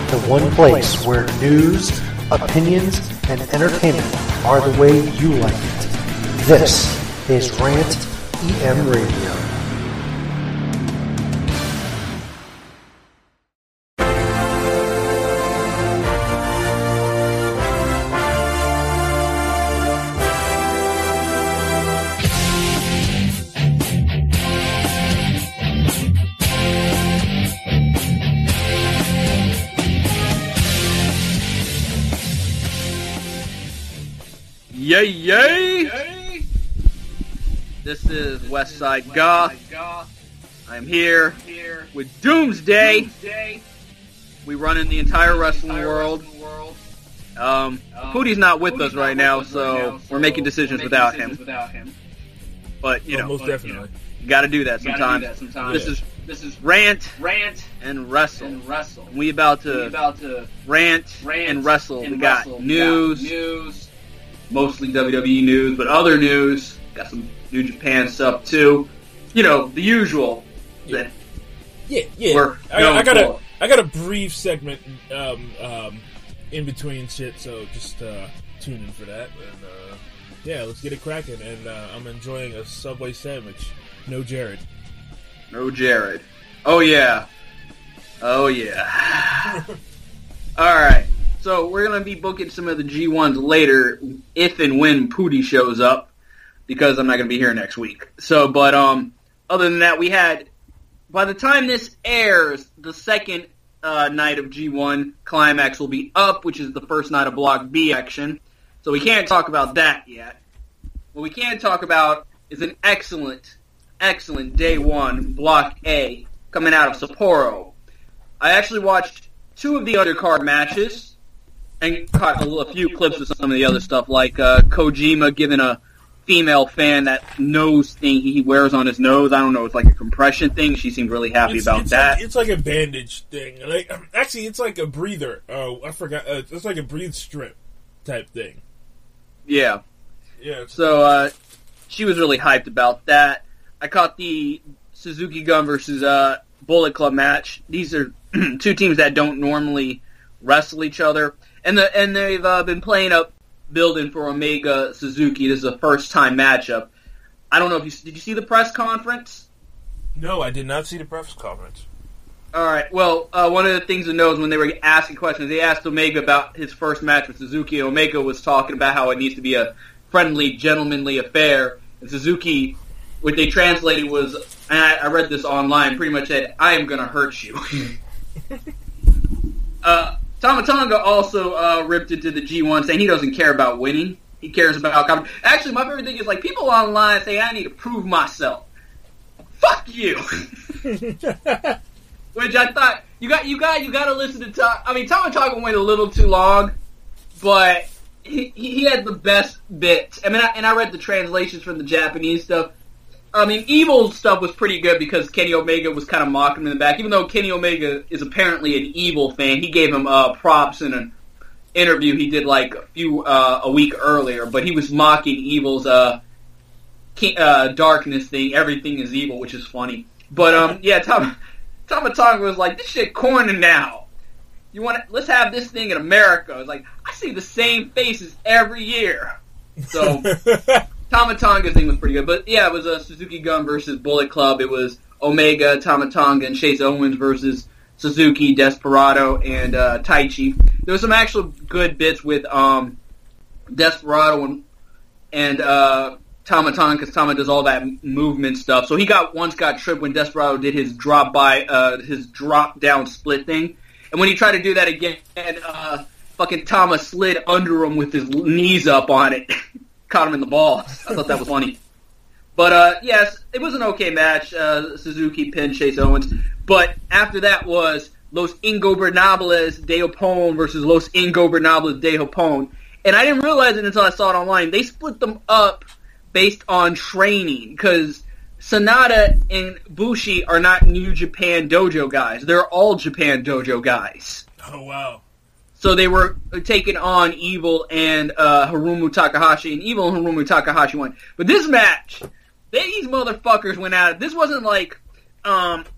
the one place where news, opinions, and entertainment are the way you like it. This is Rant EM Radio. Yay, yay! This is Westside Goth. I'm here with Doomsday. We run in the entire wrestling world. Pootie's not with us right now, so we're making decisions without him. But, you know, most definitely. You gotta do that sometimes. This is Rant and Wrestle. We about to rant and wrestle. We got news. Mostly WWE news, but other news. Got some New Japan stuff too. You know, the usual. Yeah. I got a brief segment in between shit, so just tune in for that. And let's get it cracking. And I'm enjoying a Subway sandwich. No Jared. Oh yeah. All right. So we're going to be booking some of the G1s later if and when Pootie shows up, because I'm not going to be here next week. So, but other than that, we had, by the time this airs, the second night of G1 Climax will be up, which is the first night of Block B action. So we can't talk about that yet. What we can talk about is an excellent Day 1 Block A coming out of Sapporo. I actually watched 2 of the undercard matches and caught a few clips of some of the other stuff, like Kojima giving a female fan that nose thing he wears on his nose. I don't know, it's like a compression thing. She seemed really happy about that. It's like a bandage thing. Like, actually, it's like a breather. Oh, I forgot. It's like a breathe strip type thing. Yeah. Yeah. So she was really hyped about that. I caught the Suzuki Gun versus Bullet Club match. These are 2 teams that don't normally wrestle each other. And they've been playing up, building for Omega Suzuki. This is a first-time matchup. I don't know if did you see the press conference? No, I did not see the press conference. All right. Well, one of the things to know is when they were asking questions, they asked Omega about his first match with Suzuki. Omega was talking about how it needs to be a friendly, gentlemanly affair. And Suzuki, what they translated was, and I read this online, pretty much said, "I am going to hurt you." Tama Tonga also ripped into the G1 saying he doesn't care about winning. He cares about... Actually, my favorite thing is, like, people online say, I need to prove myself. Fuck you! Which I thought, you got to listen to Tama. I mean, Tama Tonga went a little too long, but he had the best bits. I mean, I read the translations from the Japanese stuff. I mean, Evil's stuff was pretty good because Kenny Omega was kind of mocking him in the back. Even though Kenny Omega is apparently an Evil fan, he gave him props in an interview he did like a week earlier. But he was mocking Evil's darkness thing. Everything is evil, which is funny. But Tama Tonga was like, "This shit corny now. Let's have this thing in America." It's like, I see the same faces every year. So. Tama Tonga's thing was pretty good, but yeah, it was a Suzuki Gun versus Bullet Club. It was Omega, Tama Tonga, and Chase Owens versus Suzuki, Desperado, and Taichi. There was some actual good bits with Desperado and Tama Tonga, because Tama does all that movement stuff. So he once got tripped when Desperado did his drop down split thing, and when he tried to do that again, fucking Tama slid under him with his knees up on it. Caught him in the balls. I thought that was funny. But, yes, it was an okay match. Suzuki pinned Chase Owens. But after that was Los Ingobernables de Japón versus Los Ingobernables de Japón. And I didn't realize it until I saw it online. They split them up based on training, because Sanada and Bushi are not New Japan Dojo guys. They're All Japan Dojo guys. Oh, wow. So they were taking on Evil and Hiromu Takahashi, and Evil and Hiromu Takahashi won. But this match, these motherfuckers went at it. This wasn't like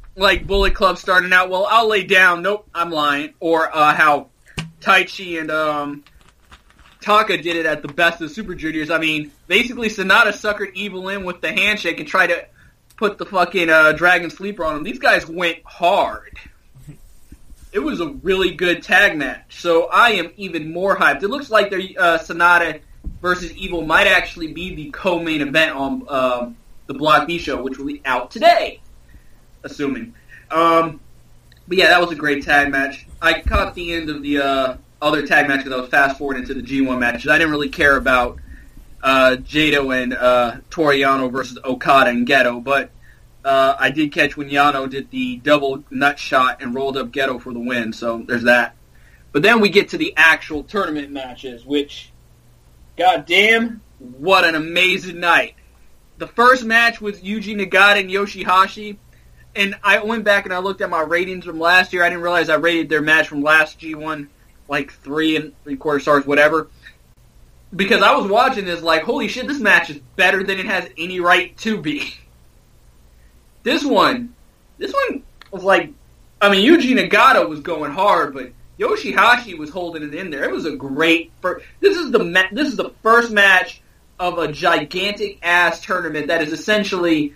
like Bullet Club starting out, well, I'll lay down. Nope, I'm lying. Or how Taichi and Taka did it at the Best of Super Juniors. I mean, basically Sonata suckered Evil in with the handshake and tried to put the fucking Dragon Sleeper on him. These guys went hard. It was a really good tag match, so I am even more hyped. It looks like their Sonata versus Evil might actually be the co-main event on the Block B show, which will be out today, assuming. But yeah, that was a great tag match. I caught the end of the other tag match because I was fast-forwarding to the G1 matches. I didn't really care about Jado and Toru Yano versus Okada and Geto, but I did catch when Yano did the double nut shot and rolled up Geto for the win, so there's that. But then we get to the actual tournament matches, which, goddamn, what an amazing night. The first match was Yuji Nagata and Yoshihashi, and I went back and I looked at my ratings from last year. I didn't realize I rated their match from last G1 like 3 3/4 stars, whatever. Because I was watching this like, holy shit, this match is better than it has any right to be. This one was like, I mean, Yuji Nagata was going hard, but Yoshihashi was holding it in there. It was a great this is the first match of a gigantic ass tournament that is essentially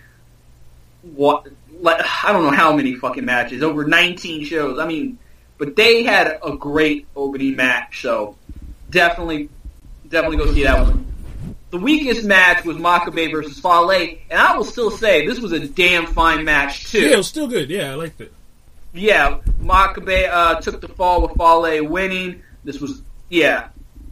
I don't know how many fucking matches, over 19 shows. I mean, but they had a great opening match, so definitely go see that one. The weakest match was Makabe versus Fale, and I will still say this was a damn fine match too. Yeah, it was still good. Yeah, I liked it. Yeah, Makabe took the fall with Fale winning. This was, yeah.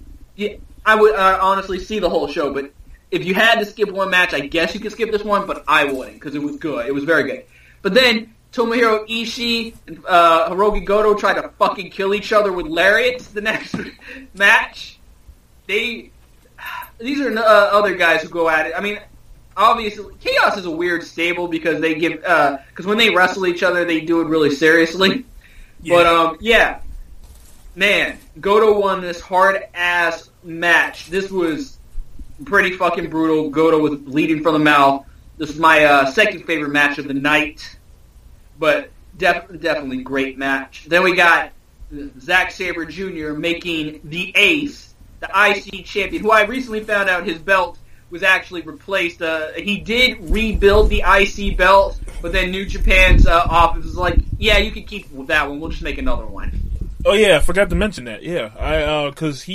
I would honestly see the whole show, but if you had to skip one match, I guess you could skip this one, but I wouldn't, because it was good. It was very good. But then, Tomohiro Ishii and Hiroki Goto tried to fucking kill each other with lariats the next match. These are other guys who go at it. I mean, obviously, Chaos is a weird stable because they give, because when they wrestle each other, they do it really seriously. Yeah. But, yeah. Man, Goto won this hard-ass match. This was pretty fucking brutal. Goto was bleeding from the mouth. This is my second favorite match of the night. But definitely great match. Then we got Zack Sabre Jr. making the Ace, the IC champion, who I recently found out his belt was actually replaced. He did rebuild the IC belt, but then New Japan's office was like, yeah, you can keep that one. We'll just make another one. Oh yeah, I forgot to mention that. Yeah, because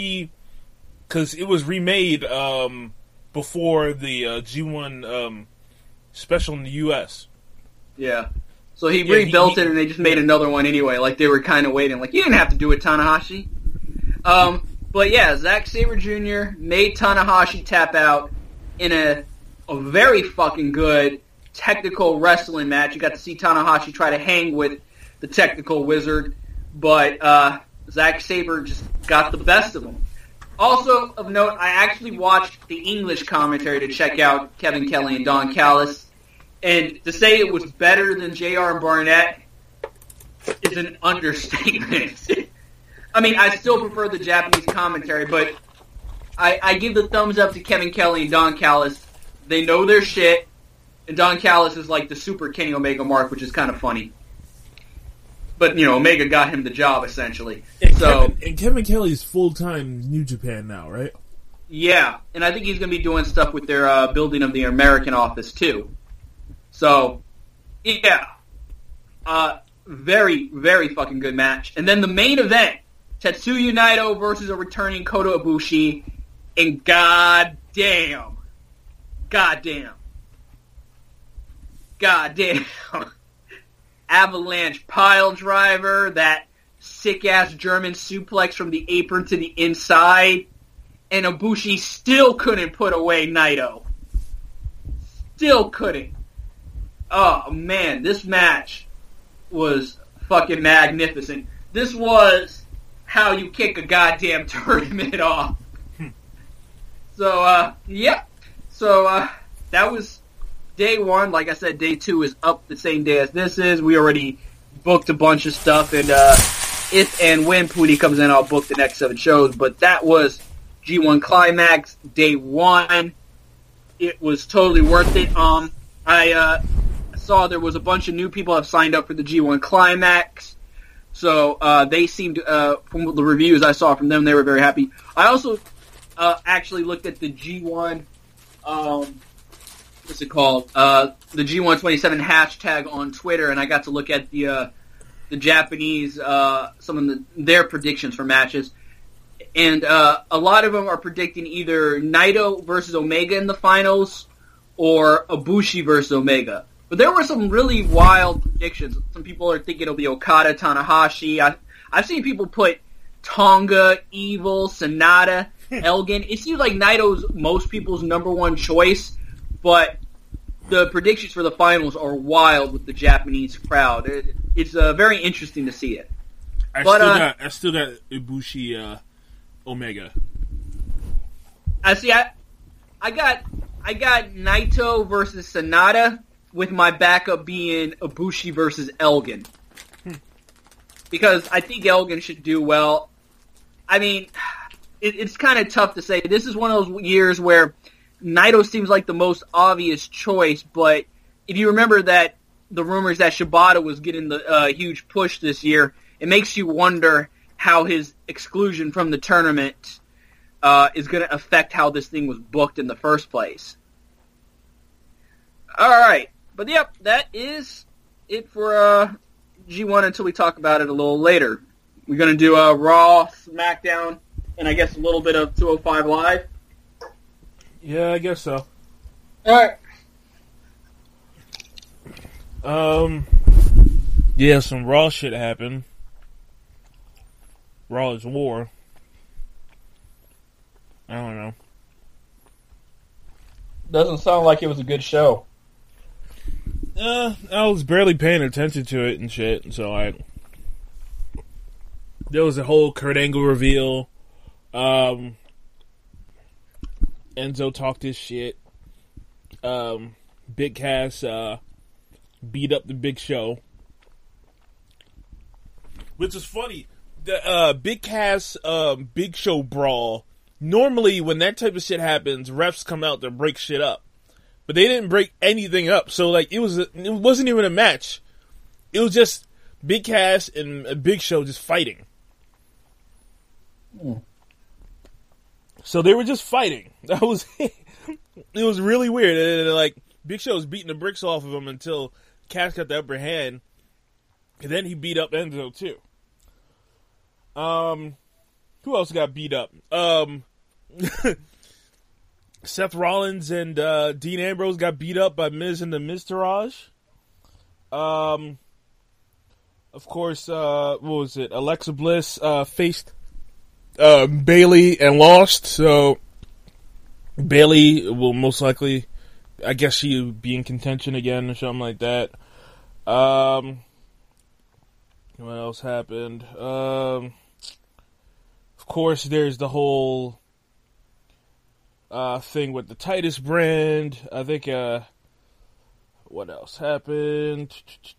it was remade before the G1 special in the U.S. Yeah, so he rebuilt it, and they just made another one anyway. Like they were kind of waiting. Like you didn't have to do it, Tanahashi. But yeah, Zack Sabre Jr. made Tanahashi tap out in a very fucking good technical wrestling match. You got to see Tanahashi try to hang with the technical wizard. But Zack Sabre just got the best of him. Also, of note, I actually watched the English commentary to check out Kevin Kelly and Don Callis. And to say it was better than JR and Barnett is an understatement. I mean, I still prefer the Japanese commentary, but I give the thumbs up to Kevin Kelly and Don Callis. They know their shit, and Don Callis is like the super Kenny Omega mark, which is kind of funny. But, you know, Omega got him the job, essentially. And Kevin Kelly's full-time New Japan now, right? Yeah, and I think he's going to be doing stuff with their building of the American office, too. So, yeah. Very, very fucking good match. And then the main event, Tetsuya Naito versus a returning Kota Ibushi, and goddamn. Avalanche pile driver, that sick-ass German suplex from the apron to the inside, and Ibushi still couldn't put away Naito. Still couldn't. Oh, man, this match was fucking magnificent. This was how you kick a goddamn tournament off. So, yeah. So, that was day one. Like I said, day two is up the same day as this is. We already booked a bunch of stuff, and if and when Pooty comes in, I'll book the next 7 shows. But that was G1 Climax, day one. It was totally worth it. I saw there was a bunch of new people have signed up for the G1 Climax. So they seemed, from the reviews I saw from them, they were very happy. I also actually looked at the G1, what's it called? The G127 hashtag on Twitter, and I got to look at the Japanese, some of their predictions for matches. And a lot of them are predicting either Naito versus Omega in the finals or Ibushi versus Omega. But there were some really wild predictions. Some people are thinking it'll be Okada, Tanahashi. I've seen people put Tonga, Evil, Sonata, Elgin. It seems like Naito's most people's number one choice, but the predictions for the finals are wild with the Japanese crowd. It's very interesting to see it. I still got Ibushi, Omega. I got Naito versus Sonata, with my backup being Ibushi versus Elgin. Because I think Elgin should do well. I mean, it's kind of tough to say. This is one of those years where Naito seems like the most obvious choice, but if you remember that the rumors that Shibata was getting the huge push this year, it makes you wonder how his exclusion from the tournament is going to affect how this thing was booked in the first place. All right. But yep, that is it for G1 until we talk about it a little later. We're going to do a Raw, SmackDown, and I guess a little bit of 205 Live. Yeah, I guess so. All right. Yeah, some Raw shit happened. Raw is war. I don't know. Doesn't sound like it was a good show. I was barely paying attention to it and shit, so there was a whole Kurt Angle reveal. Enzo talked his shit. Big Cass beat up the Big Show. Which is funny. The Big Cass Big Show brawl, normally when that type of shit happens, refs come out to break shit up. But they didn't break anything up, so like it wasn't even a match. It was just Big Cass and a Big Show just fighting. So they were just fighting. That was it. Was really weird. And like Big Show was beating the bricks off of him until Cass got the upper hand, and then he beat up Enzo too. Who else got beat up? Seth Rollins and Dean Ambrose got beat up by Miz and the Miztourage. Of course, what was it? Alexa Bliss faced Bayley and lost, so Bayley will most likely, I guess she would be in contention again or something like that. What else happened? Of course, there's the whole thing with the Titus brand. I think, what else happened?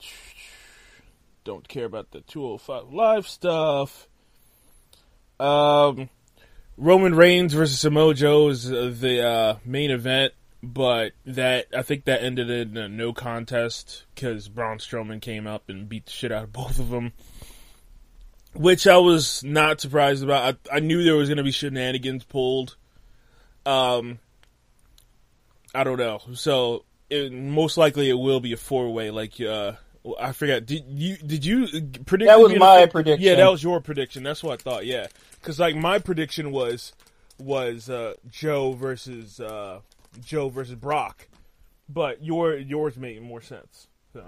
Don't care about the 205 Live stuff. Roman Reigns versus Samoa Joe is the main event, but I think that ended in a no contest because Braun Strowman came up and beat the shit out of both of them. Which I was not surprised about. I knew there was going to be shenanigans pulled. I don't know. So most likely it will be a 4-way. Like I forgot. Did you predict? That was my prediction. Yeah, that was your prediction. That's what I thought. Yeah, because like my prediction was Joe versus Brock, but yours made more sense. So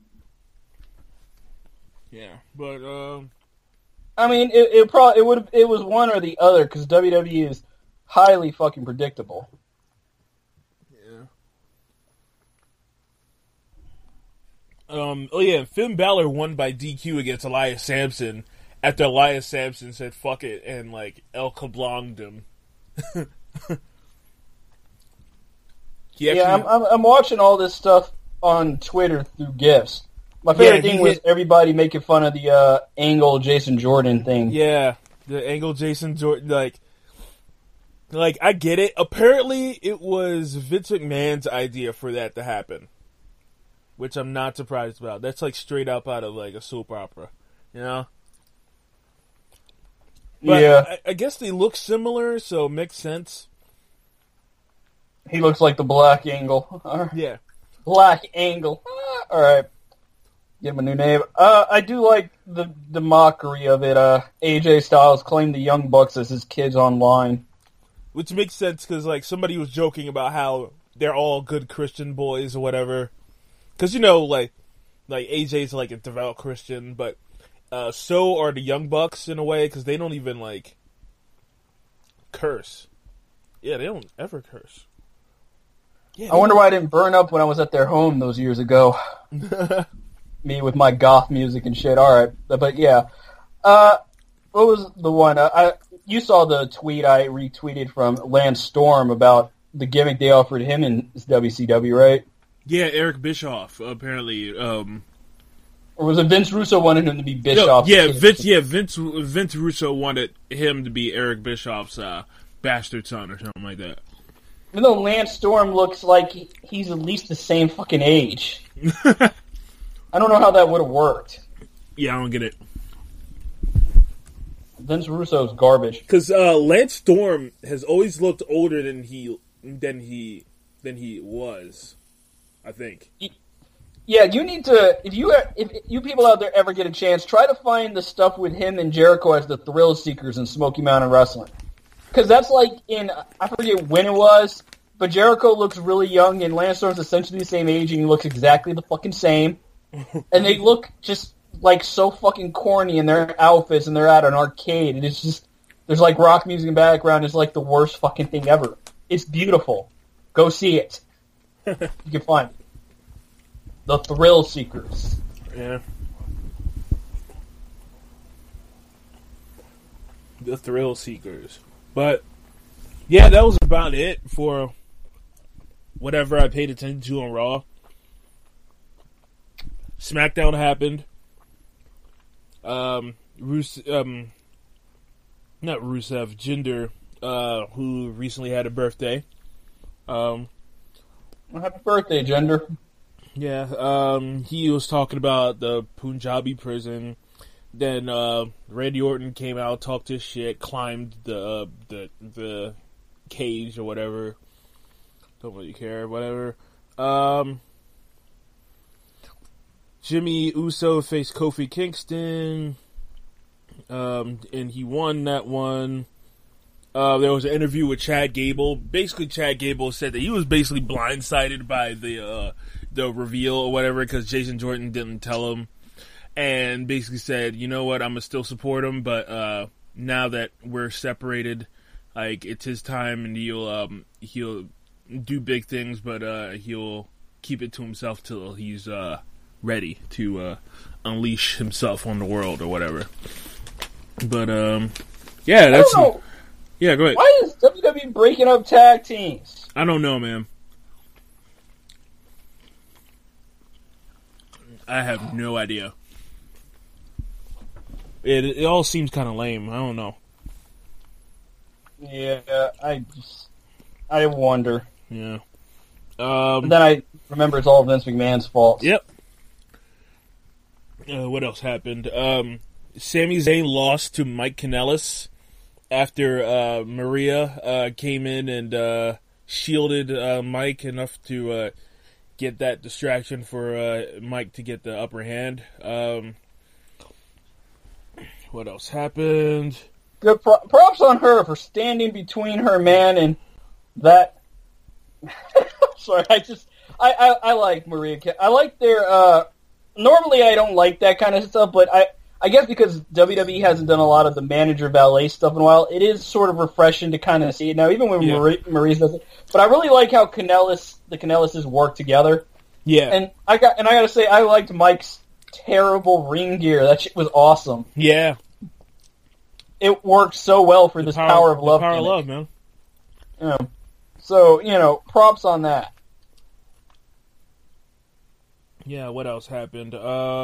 yeah, but I mean, it was one or the other because WWE is highly fucking predictable. Yeah. Finn Balor won by DQ against Elias Sampson after Elias Sampson said "fuck it" and like El Cablonged him. I'm watching all this stuff on Twitter through GIFs. My favorite thing was everybody making fun of the Angle Jason Jordan thing. Yeah, the Angle Jason Jordan, like I get it. Apparently, it was Vince McMahon's idea for that to happen. which I'm not surprised about. That's like straight up out of like a soap opera, you know? But Yeah. I guess they look similar, so it makes sense. He looks like the Black Angle. Yeah. Black Angle. All right. Give him a new name. I do like the mockery of it. AJ Styles claimed the Young Bucks as his kids online. Which makes sense, because like somebody was joking about how they're all good Christian boys or whatever. Because, you know, like AJ's like a devout Christian, but so are the Young Bucks in a way, because they don't even like curse. Yeah, they don't ever curse. Yeah, I wonder why I didn't burn up when I was at their home those years ago. Me with my goth music and shit. All right, but yeah. What was the one? You saw the tweet I retweeted from Lance Storm about the gimmick they offered him in WCW, right? Yeah, Eric Bischoff apparently. Or was it Vince Russo wanted him to be Bischoff's kid? Vince Russo wanted him to be Eric Bischoff's bastard son or something like that. Even though Lance Storm looks like he's at least the same fucking age. I don't know how that would have worked. Yeah, I don't get it. Vince Russo's garbage. Because Lance Storm has always looked older than he was, I think. Yeah, you need to, if you people out there ever get a chance, try to find the stuff with him and Jericho as the Thrill Seekers in Smoky Mountain Wrestling. Because that's like I forget when it was, but Jericho looks really young and Lance Storm's essentially the same age and he looks exactly the fucking same. And they look just like so fucking corny in their outfits and they're at an arcade and it's just, there's like rock music in the background. It's like the worst fucking thing ever. It's beautiful. Go see it. You can find it. The Thrill Seekers. Yeah. The Thrill Seekers. But, yeah, that was about it for whatever I paid attention to on Raw. SmackDown happened. Jinder, who recently had a birthday. Well, happy birthday, Jinder. Yeah, he was talking about the Punjabi prison. Then Randy Orton came out, talked his shit, climbed the cage or whatever. Don't really care, whatever. Jimmy Uso faced Kofi Kingston, and he won that one. There was an interview with Chad Gable. Basically, Chad Gable said that he was basically blindsided by the reveal or whatever because Jason Jordan didn't tell him, and basically said, you know what, I'm gonna still support him, but now that we're separated, like it's his time, and he'll do big things, but he'll keep it to himself till he's ready to unleash himself on the world or whatever. But yeah, that's. Yeah, go ahead. Why is WWE breaking up tag teams? I don't know, man. I have no idea. It all seems kind of lame. I don't know. Yeah, I wonder. Yeah. But then I remember it's all Vince McMahon's fault. Yep. What else happened? Sami Zayn lost to Mike Kanellis after Maria came in and shielded Mike enough to get that distraction for Mike to get the upper hand. What else happened? Good props on her for standing between her man and that. Sorry, I like Maria. I like their. Normally, I don't like that kind of stuff, but I guess because WWE hasn't done a lot of the manager valet stuff in a while, it is sort of refreshing to kind of see it now, even when Maurice does it. But I really like how the Kanellises work together. Yeah, and I gotta say, I liked Mike's terrible ring gear. That shit was awesome. Yeah, it worked so well for this Power of Love. Power of Love, man. Yeah. So props on that. Yeah, what else happened?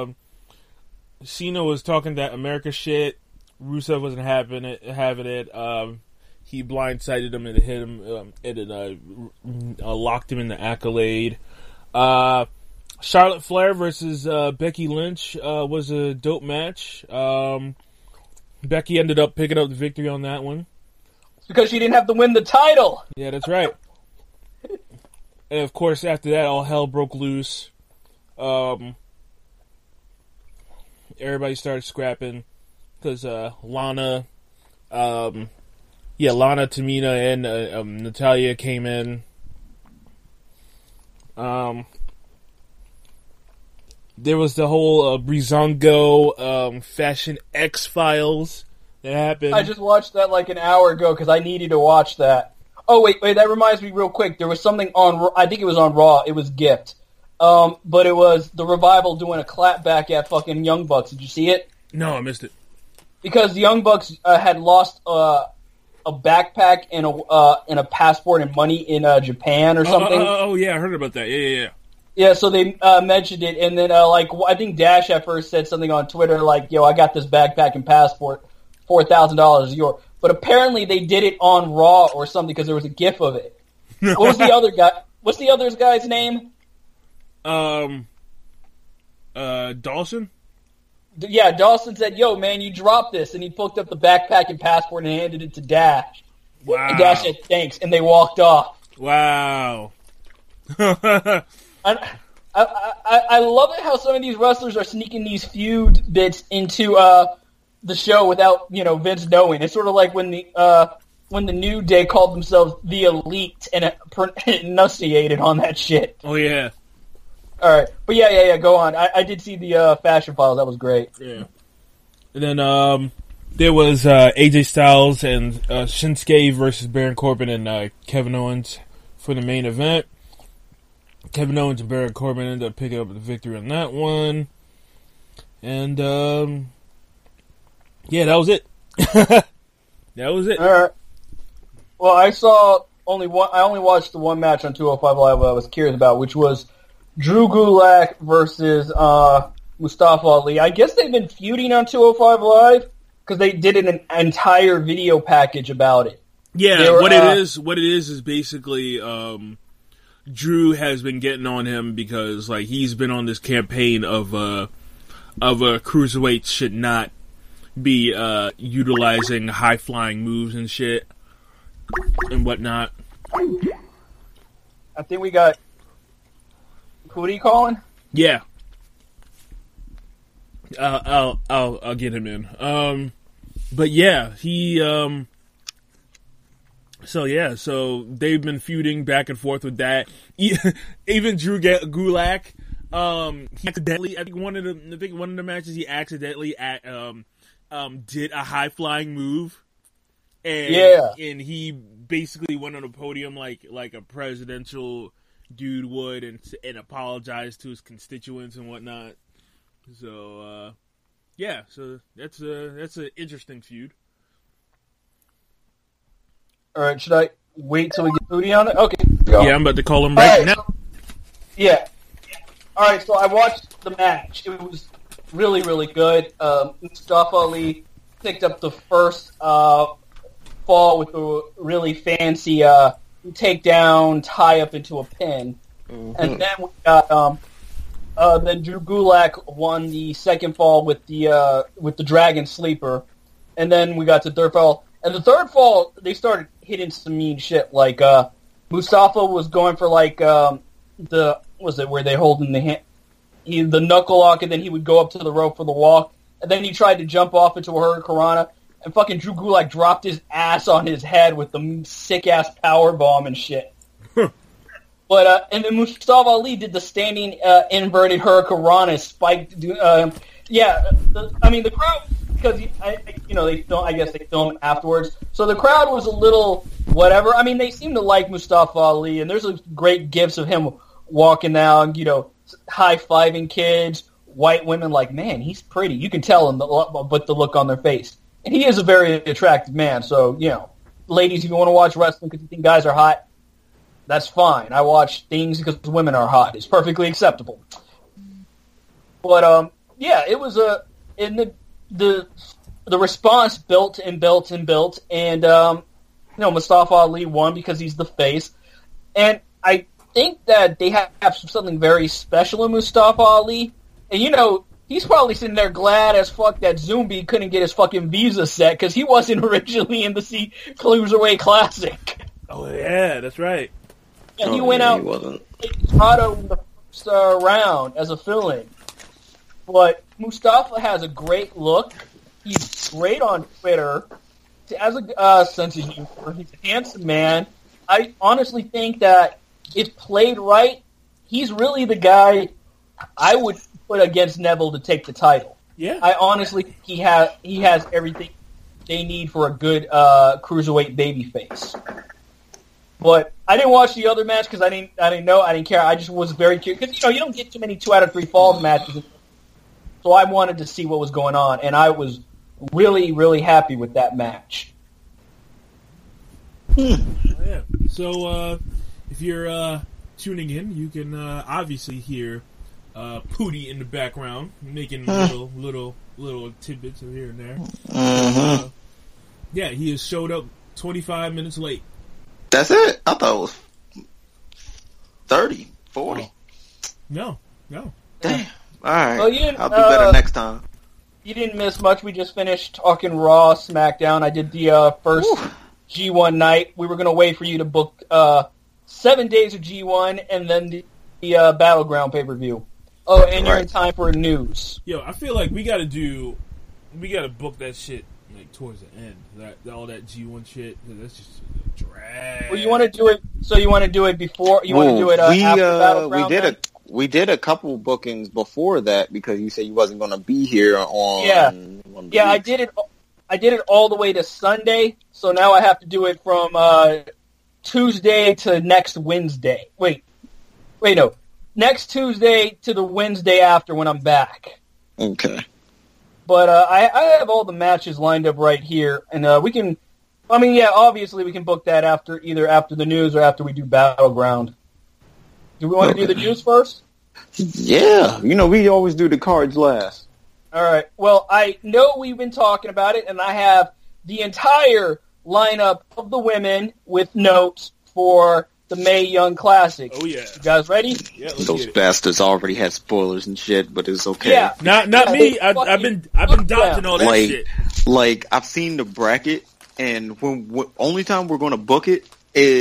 Cena was talking that America shit. Rusev wasn't having it. He blindsided him and hit him, and locked him in the Accolade. Charlotte Flair versus Becky Lynch was a dope match. Becky ended up picking up the victory on that one. It's because she didn't have to win the title. Yeah, that's right. And of course, after that, all hell broke loose. Everybody started scrapping because Lana, Tamina, and Natalya came in. There was the whole Breezango Fashion X-Files that happened. I just watched that like an hour ago because I needed to watch that. Oh, wait, that reminds me real quick. There was something on, I think it was on Raw. It was Gift. But it was the Revival doing a clapback at fucking Young Bucks. Did you see it? No, I missed it. Because the Young Bucks had lost a backpack and a passport and money in Japan or something. Oh, yeah, I heard about that. Yeah. Yeah, so they mentioned it, and then I think Dash at first said something on Twitter like, "Yo, I got this backpack and passport, $4,000 yours." But apparently they did it on Raw or something because there was a GIF of it. What was the other guy? What's the other guy's name? Dawson? Yeah, Dawson said, "Yo, man, you dropped this," and he picked up the backpack and passport and handed it to Dash. Wow. And Dash said, "Thanks," and they walked off. Wow. I love it how some of these wrestlers are sneaking these feud bits into the show without Vince knowing. It's sort of like when the New Day called themselves the Elite and enunciated on that shit. Oh yeah. All right, but yeah. Go on. I did see the Fashion Files. That was great. Yeah. And then there was AJ Styles and Shinsuke versus Baron Corbin and Kevin Owens for the main event. Kevin Owens and Baron Corbin ended up picking up the victory on that one. And, yeah, that was it. That was it. All right. Well, I only watched the one match on 205 Live I was curious about, which was Drew Gulak versus Mustafa Ali. I guess they've been feuding on 205 Live because they did an entire video package about it. Yeah, what it is basically, Drew has been getting on him because he's been on this campaign of cruiserweights should not be utilizing high flying moves and shit and whatnot. I think we got Cody calling. Yeah, I'll get him in. But yeah, he So they've been feuding back and forth with that. Even Drew Gulak, he accidentally, I think one of the matches he accidentally did a high flying move, and he basically went on a podium like a presidential dude would, and apologized to his constituents and whatnot. So so that's an interesting feud. All right, should I wait till we get Booty on it? Okay. Go. Yeah, I'm about to call him right now. Yeah. All right, so I watched the match. It was really, really good. Mustafa Ali picked up the first fall with a really fancy takedown, tie up into a pin. Mm-hmm. And then we got then Drew Gulak won the second fall with the Dragon Sleeper. And then we got to third fall. And the third fall, they started hitting some mean shit. Like, Mustafa was going for, where they hold in the hand, the knuckle lock, and then he would go up to the rope for the walk. And then he tried to jump off into a Hurricanrana, and fucking Drew Gulak dropped his ass on his head with the sick-ass powerbomb and shit. But, and then Mustafa Ali did the standing inverted Hurricanrana spiked. The crowd, because I guess they filmed afterwards. So the crowd was a little whatever. I mean, they seem to like Mustafa Ali, and there's great gifs of him walking down, high-fiving kids, white women. Like, man, he's pretty. You can tell but the look on their face, and he is a very attractive man. So ladies, if you want to watch wrestling because you think guys are hot, that's fine. I watch things because women are hot. It's perfectly acceptable. But it was the response built and built and built, and Mustafa Ali won because he's the face. And I think that they have something very special in Mustafa Ali. And, you know, he's probably sitting there glad as fuck that Zumbi couldn't get his fucking visa set because he wasn't originally in the Cruiserweight Classic. Oh, yeah, that's right. And he went out and Prado in the first round as a fill-in. But Mustafa has a great look. He's great on Twitter. He has a sense of humor. He's a handsome man. I honestly think that if played right, he's really the guy I would put against Neville to take the title. Yeah. I honestly think he has everything they need for a good cruiserweight babyface. But I didn't watch the other match because I didn't care. I just was very curious because you don't get too many 2 out of 3 falls matches, so I wanted to see what was going on, and I was really, really happy with that match. Yeah. So if you're tuning in, you can obviously hear Pooty in the background making little tidbits of here and there. Yeah, he has showed up 25 minutes late. That's it? I thought it was 30, 40. Oh. No. Damn. All right. Well, I'll do better next time. You didn't miss much. We just finished talking Raw, SmackDown. I did the first G1 night. We were going to wait for you to book 7 days of G1 and then the Battleground pay-per-view. Oh, and you're in time for news. Yo, I feel like we got to book that shit like towards the end. All that G1 shit. That's just a drag. Well, you want to do it? So you want to do it before? You want to do it after Battleground? We did a couple bookings before that because you said you wasn't going to be here on. Yeah. I did it. I did it all the way to Sunday, so now I have to do it from Tuesday to next Wednesday. Wait, no. Next Tuesday to the Wednesday after when I'm back. Okay. But I have all the matches lined up right here, and we can. I mean, yeah, obviously we can book that either after the news or after we do Battleground. Do we want to do the news first? Yeah. We always do the cards last. All right. Well, I know we've been talking about it, and I have the entire lineup of the women with notes for the Mae Young Classic. Oh, yeah. You guys ready? Yeah, those bastards already had spoilers and shit, but it's okay. Yeah. Not me. I've been dodging all that shit. Like, I've seen the bracket, and only time we're going to book it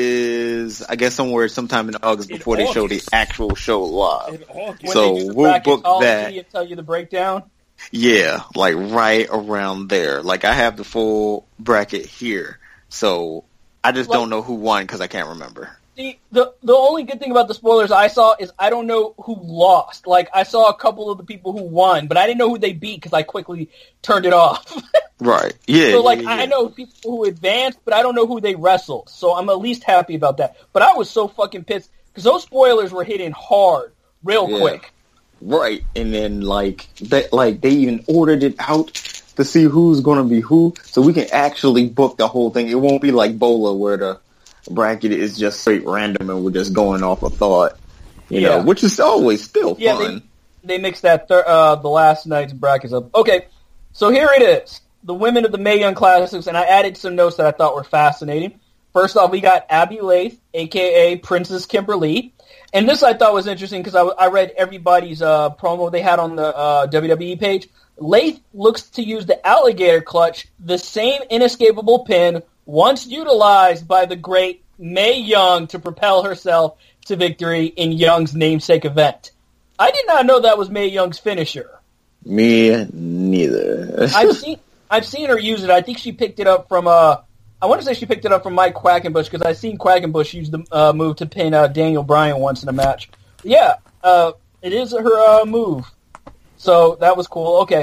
is, I guess, sometime in August before they show the actual show live. So we'll book that. And tell you the breakdown? Yeah, like right around there. Like, I have the full bracket here, so I just don't know who won because I can't remember. The only good thing about the spoilers I saw is I don't know who lost. Like, I saw a couple of the people who won, but I didn't know who they beat because I quickly turned it off. Right. Yeah. So, yeah. I know people who advanced, but I don't know who they wrestled. So I'm at least happy about that. But I was so fucking pissed because those spoilers were hitting hard real quick. Right. And then, they even ordered it out to see who's going to be who, so we can actually book the whole thing. It won't be like Bola where the bracket is just straight random and we're just going off a thought, you know, which is always still fun. They mixed that the last night's brackets up. Okay, so here it is. The women of the Mae Young Classics, and I added some notes that I thought were fascinating. First off, we got Abby Laith, a.k.a. Princess Kimberly. And this I thought was interesting because I read everybody's promo they had on the WWE page. Laith looks to use the alligator clutch, the same inescapable pin once utilized by the great Mae Young to propel herself to victory in Young's namesake event. I did not know that was Mae Young's finisher. Me neither. I've seen her use it. I think she picked it up from I want to say she picked it up from Mike Quackenbush because I've seen Quackenbush use the move to pin Daniel Bryan once in a match. Yeah, it is her move. So that was cool. Okay.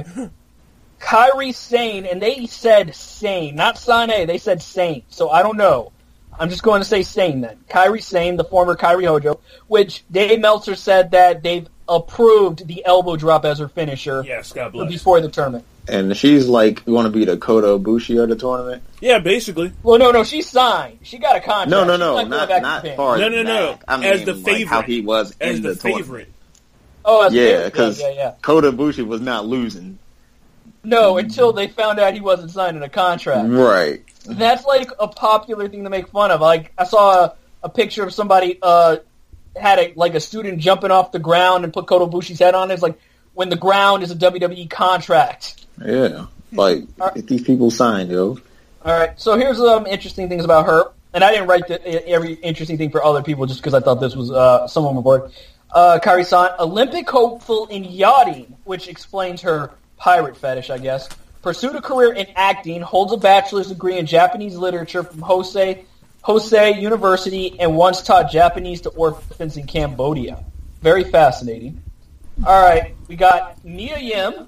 Kairi Sane, and they said Sane, not Sane. They said Sane. So I don't know. I'm just going to say Sane then. Kairi Sane, the former Kairi Hojo, which Dave Meltzer said that they've approved the elbow drop as her finisher. Yes, God bless. Before the tournament. And she's going to be the Kota Ibushi of the tournament? Yeah, basically. Well, no, she's signed. She got a contract. No, not far. No. I mean, as the favorite. Like how he was as in the tournament. favorite. Oh, as yeah, because yeah. Kota Ibushi was not losing. No, until they found out he wasn't signing a contract. Right. That's like a popular thing to make fun of. Like, I saw a picture of somebody had a student jumping off the ground and put Kota Ibushi's head on it. It's like when the ground is a WWE contract. Yeah, like get these people signed, yo. All right, so here's some interesting things about her, and I didn't write every interesting thing for other people just because I thought this was someone aboard. Kairi-san, Olympic hopeful in yachting, which explains her pirate fetish, I guess. Pursued a career in acting, holds a bachelor's degree in Japanese literature from Hosei University, and once taught Japanese to orphans in Cambodia. Very fascinating. All right, we got Mia Yim,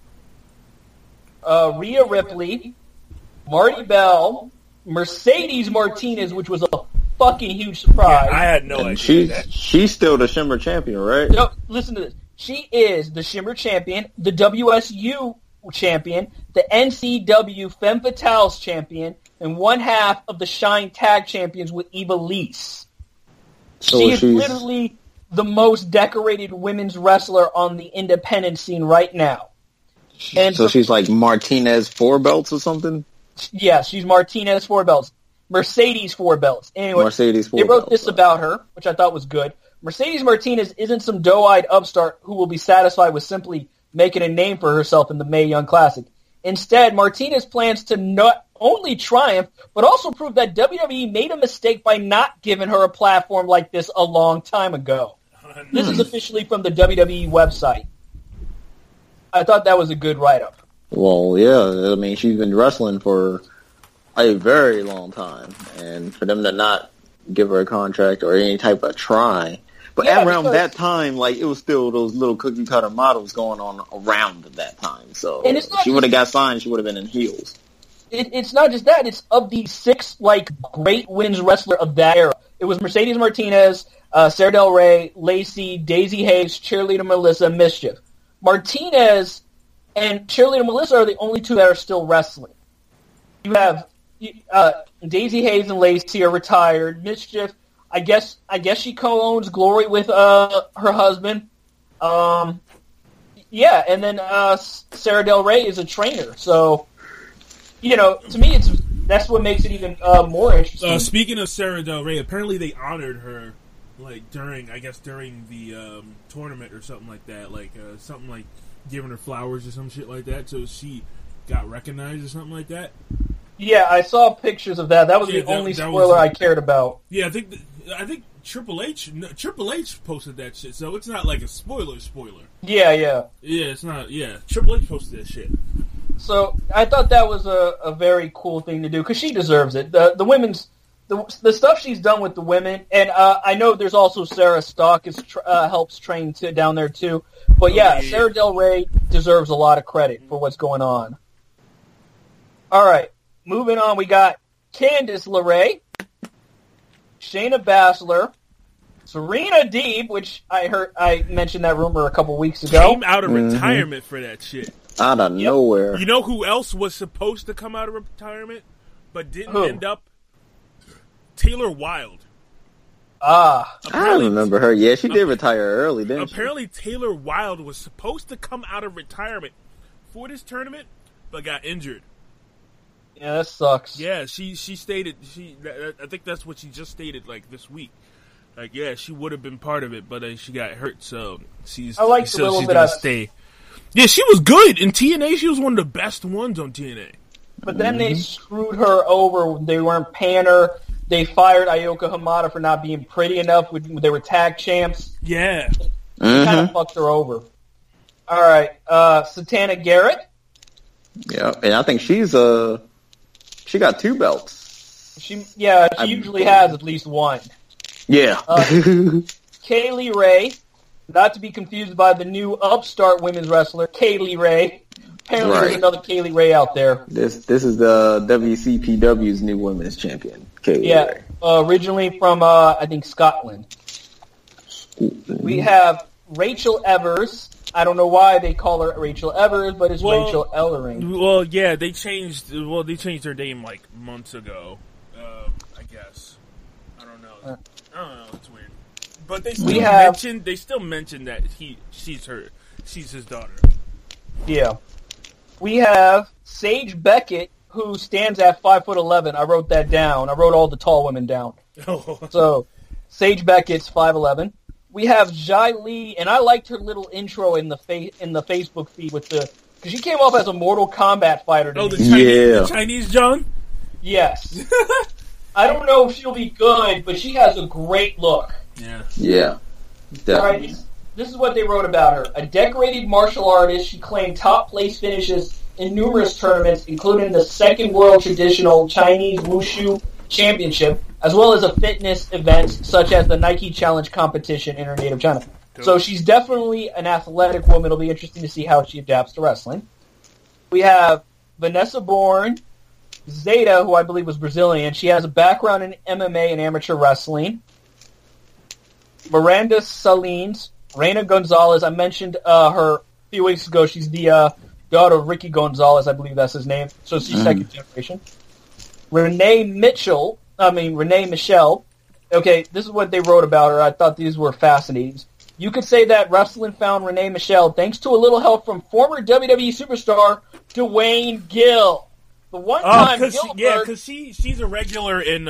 Rhea Ripley, Marty Bell, Mercedes Martinez, which was a fucking huge surprise. Yeah, I had no idea. She's still the Shimmer champion, right? No, listen to this. She is the Shimmer champion, the WSU champion, the NCW Femme Fatales champion, and one half of the Shine Tag champions with Ivelisse. So she is literally the most decorated women's wrestler on the independent scene right now. And so she's like Martinez 4 belts or something? Yeah, she's Martinez 4 belts. Mercedes 4 belts. Anyway, Mercedes 4 they wrote belts, this about her, which I thought was good. Mercedes Martinez isn't some doe-eyed upstart who will be satisfied with simply making a name for herself in the Mae Young Classic. Instead, Martinez plans to not only triumph, but also prove that WWE made a mistake by not giving her a platform like this a long time ago. This is officially from the WWE website. I thought that was a good write-up. Well, yeah, I mean, she's been wrestling for a very long time, and for them to not give her a contract or any type of try. But around that time, like, it was still those little cookie-cutter models going on around at that time. So if she would have got signed, she would have been in heels. It's not just that. It's of the 6, great women's wrestler of that era. It was Mercedes Martinez, Sarah Del Rey, Lacey, Daisy Hayes, Cheerleader Melissa, Mischief. Martinez and Cheerleader Melissa are the only two that are still wrestling. You have Daisy Hayes and Lacey are retired. Mischief, I guess she co-owns Glory with her husband. Yeah, and then Sarah Del Rey is a trainer. So, to me, that's what makes it even more interesting. Speaking of Sarah Del Rey, apparently they honored her during the tournament or something like that, something like giving her flowers or some shit like that, so she got recognized or something like that. Yeah, I saw pictures of that. That was the only spoiler I cared about. Yeah, I think Triple H posted that shit, so it's not like a spoiler. Yeah. Yeah, it's not. Yeah, Triple H posted that shit. So I thought that was a very cool thing to do because she deserves it. The women's the stuff she's done with the women, and I know there's also Sarah Stock helps train down there too. But yeah, Sarah Del Rey deserves a lot of credit for what's going on. All right, moving on, we got Candice LeRae, Shayna Baszler, Serena Deeb, which I mentioned that rumor a couple weeks ago. Came out of retirement for that shit. Out of nowhere. You know who else was supposed to come out of retirement but didn't end up? Taylor Wilde. I remember her. Yeah, she did retire early, didn't she? Apparently Taylor Wilde was supposed to come out of retirement for this tournament, but got injured. Yeah, that sucks. Yeah, she stated, I think that's what she just stated, this week. She would have been part of it, but she got hurt, so she's going to stay. Yeah, she was good. In TNA, she was one of the best ones on TNA. But then they screwed her over. They weren't paying her. They fired Ayaka Hamada for not being pretty enough when they were tag champs. Yeah. They kind of fucked her over. All right. Santana Garrett. Yeah, and I think she got 2 belts. She usually has at least one. Yeah. Kaylee Ray, not to be confused by the new upstart women's wrestler, Kaylee Ray. Apparently there's another Kaylee Ray out there. This is the WCPW's new women's champion, Kaylee Ray. Originally from, I think, Scotland. We have Rachel Evers. I don't know why they call her Rachel Evers, but it's Rachel Ellering. Well, yeah, they changed their name months ago. I guess. I don't know. It's weird. But they still mentioned that she's his daughter. Yeah. We have Sage Beckett, who stands at 5'11". I wrote that down. I wrote all the tall women down. So Sage Beckett's 5'11". We have Jai Lee, and I liked her little intro in the Facebook feed because she came off as a Mortal Kombat fighter. Oh, the Chinese John? Yes. I don't know if she'll be good, but she has a great look. Yeah. Definitely. All right, this is what they wrote about her. A decorated martial artist, she claimed top place finishes in numerous tournaments, including the second World Traditional Chinese Wushu Championship, as well as a fitness events such as the Nike Challenge competition in her native China. So she's definitely an athletic woman. It'll be interesting to see how she adapts to wrestling. We have Vanessa Bourne, Zeta, who I believe was Brazilian. She has a background in MMA and amateur wrestling. Miranda Salines, Reina Gonzalez. I mentioned her a few weeks ago. She's the daughter of Ricky Gonzalez. I believe that's his name. So she's second generation. Renee Michelle. Okay, this is what they wrote about her. I thought these were fascinating. You could say that wrestling found Renee Michelle thanks to a little help from former WWE superstar Dwayne Gill. The one time because she's a regular in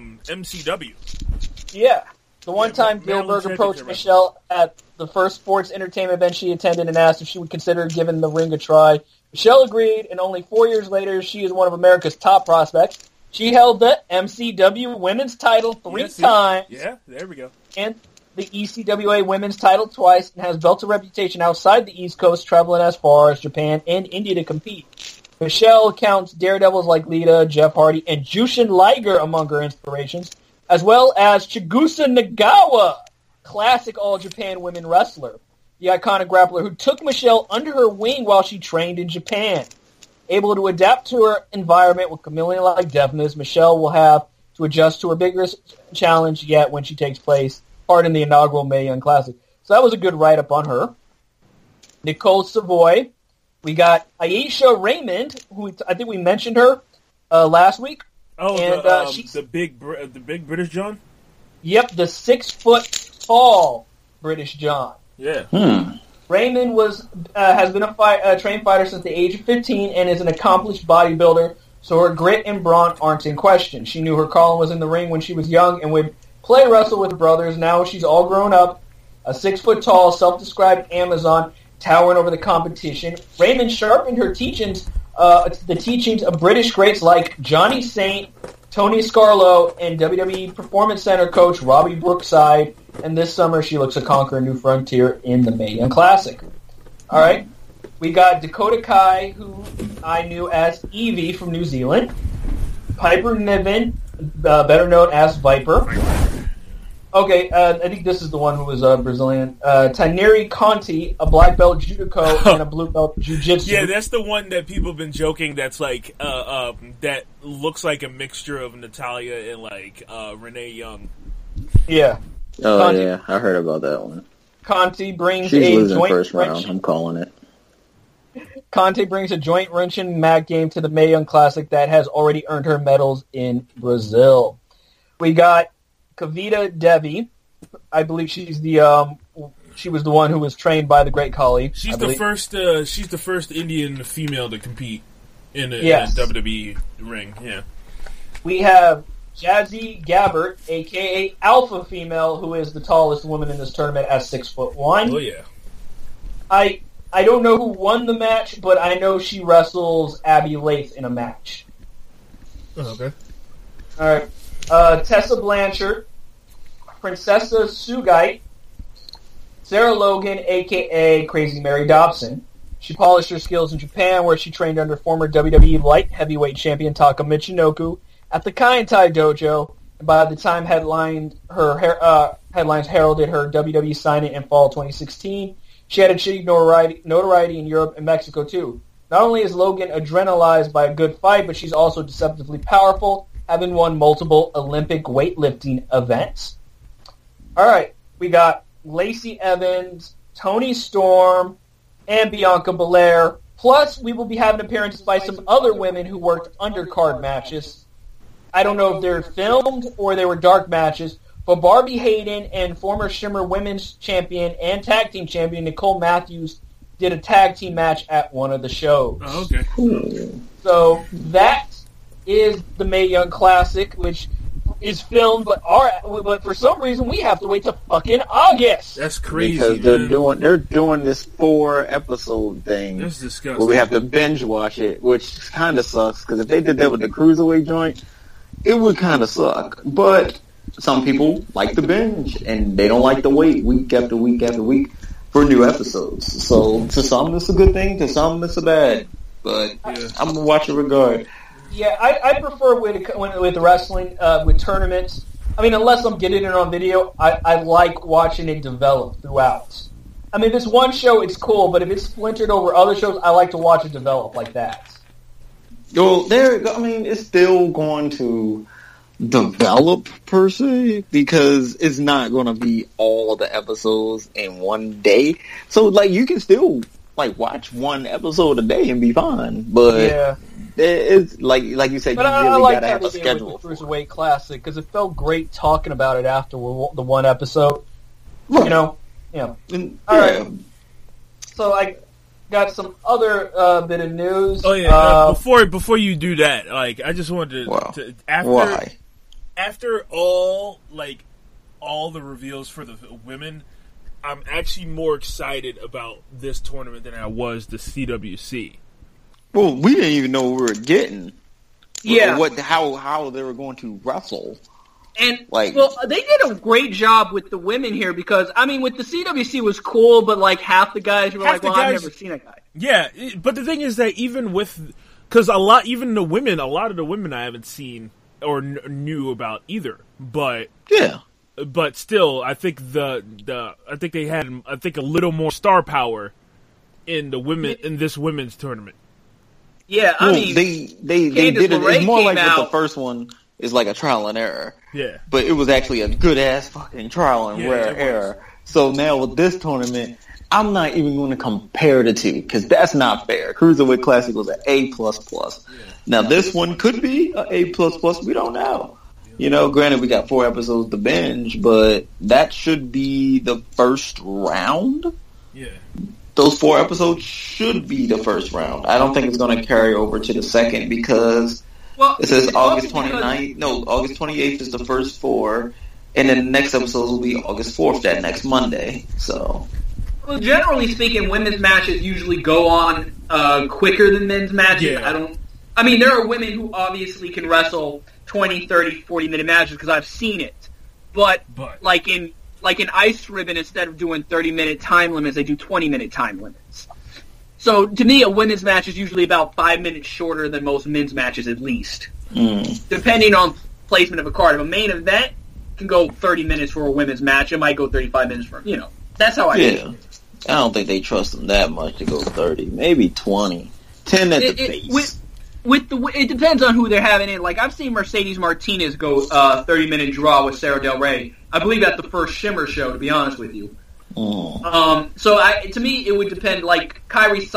MCW. Yeah. The one time Gilbert approached Michelle at the first sports entertainment event she attended and asked if she would consider giving the ring a try. Michelle agreed, and only 4 years later, she is one of America's top prospects. She held the MCW women's title three times. Yeah, there we go. And the ECWA women's title twice, and has built a reputation outside the East Coast, traveling as far as Japan and India to compete. Michelle counts daredevils like Lita, Jeff Hardy, and Jushin Liger among her inspirations, as well as Chigusa Nagawa, classic All-Japan women wrestler, the iconic grappler who took Michelle under her wing while she trained in Japan. Able to adapt to her environment with chameleon-like deftness, Michelle will have to adjust to her biggest challenge yet when she takes part in the inaugural Mae Young Classic. So that was a good write-up on her. Nicole Savoy. We got Aisha Raymond, who I think we mentioned her last week. Oh, and, she's the big British John? Yep, the 6 foot tall British John. Yeah. Raymond has been a trained fighter since the age of 15 and is an accomplished bodybuilder, so her grit and brawn aren't in question. She knew her calling was in the ring when she was young and would play wrestle with her brothers. Now she's all grown up, a 6 foot tall, self-described Amazon, towering over the competition. Raymond sharpened her teachings, the teachings of British greats like Johnny Saint, Tony Scarlo, and WWE Performance Center coach Robbie Brookside. And this summer, she looks to conquer a new frontier in the Mae Young Classic. All right. We got Dakota Kai, who I knew as Evie from New Zealand. Piper Niven, better known as Viper. Okay, I think this is the one who was Brazilian. Taneri Conti, a black belt judoka and a blue belt jiu-jitsu. Yeah, that's the one that people have been joking that's like, that looks like a mixture of Natalia and like Renee Young. Yeah. Oh, Conti, yeah, I heard about that one. Conti brings She's a losing joint first round, wrench. I'm calling it. Conti brings a joint wrenching mat game to the Mae Young Classic that has already earned her medals in Brazil. We got Kavita Devi. I believe she's she was the one who was trained by the Great Khali. She's the first Indian female to compete in a WWE ring. Yeah. We have Jazzy Gabbert, a.k.a. Alpha Female, who is the tallest woman in this tournament at 6'1". Oh, yeah. I don't know who won the match, but I know she wrestles Abby Lath in a match. Oh, okay. All right. Tessa Blanchard, Princessa Sugite, Sarah Logan, a.k.a. Crazy Mary Dobson. She polished her skills in Japan, where she trained under former WWE light heavyweight champion Taka Michinoku at the Kaientai Dojo. And by the time headlines heralded her WWE signing in fall 2016, she had achieved notoriety in Europe and Mexico, too. Not only is Logan adrenalized by a good fight, but she's also deceptively powerful, having won multiple Olympic weightlifting events. All right, we got Lacey Evans, Toni Storm, and Bianca Belair. Plus, we will be having appearances by some other women who worked undercard matches. I don't know if they're filmed or they were dark matches, but Barbie Hayden and former Shimmer Women's Champion and Tag Team Champion Nicole Matthews did a tag team match at one of the shows. Oh, okay. So that is the Mae Young Classic, which is filmed, but for some reason we have to wait till fucking August. That's crazy. Because they're doing this 4-episode thing. That's disgusting. Where we have to binge watch it, which kind of sucks. Because if they did that with the Cruiserweight joint, it would kind of suck. But some people like the binge, and they don't like to wait week after week after week for new episodes. So to some, it's a good thing. To some, it's a bad. But I'm gonna watch it regard. Yeah, I prefer with wrestling, with tournaments. I mean, unless I'm getting it on video, I like watching it develop throughout. I mean, this one show, it's cool, but if it's splintered over other shows, I like to watch it develop like that. Well, it's still going to develop, per se, because it's not going to be all the episodes in one day. So, like, you can still, like, watch one episode a day and be fine. But... yeah. It's like you said, but you really like gotta have a schedule. With the Cruiserweight Classic, because it felt great talking about it after the one episode. Right. You know, yeah. All right. So I got some other bit of news. Oh yeah. Before you do that, like I just wanted to after all the reveals for the women, I'm actually more excited about this tournament than I was the CWC. Well, we didn't even know what we were getting. Yeah. How they were going to wrestle. And, well, they did a great job with the women here because, I mean, with the CWC was cool, but, like, half the guys were like, I've never seen a guy. Yeah, but the thing is that even with, because a lot of the women I haven't seen or knew about either, but. Yeah. But still, I think I think they had, a little more star power in this women's tournament. Yeah, I mean, they did it. It's more like with the first one is like a trial and error. Yeah, but it was actually a good ass fucking trial and error. So now with this tournament, I'm not even going to compare the two because that's not fair. Cruiserweight Classic was an A++. Now this one could be an A++. We don't know. You know, granted we got 4 episodes to binge, but that should be the first round. Yeah. Those 4 episodes should be the first round. I don't think it's going to carry over to the second because it says August 29th. No, August 28th is the first 4, and then the next episodes will be August 4th, that next Monday. So, well, generally speaking, women's matches usually go on quicker than men's matches. Yeah. I mean, there are women who obviously can wrestle 20, 30, 40-minute matches because I've seen it. But like in Ice Ribbon, instead of doing 30-minute time limits, they do 20-minute time limits. So, to me, a women's match is usually about 5 minutes shorter than most men's matches, at least. Depending on placement of a card. If a main event can go 30 minutes for a women's match, it might go 35 minutes for, that's how I feel. I don't think they trust them that much to go 30. Maybe 20. 10 at the base. It depends on who they're having in. Like, I've seen Mercedes Martinez go 30-minute draw with Sarah Del Rey. I believe at the first Shimmer show, to be honest with you. Oh. To me, it would depend. Like, Kairi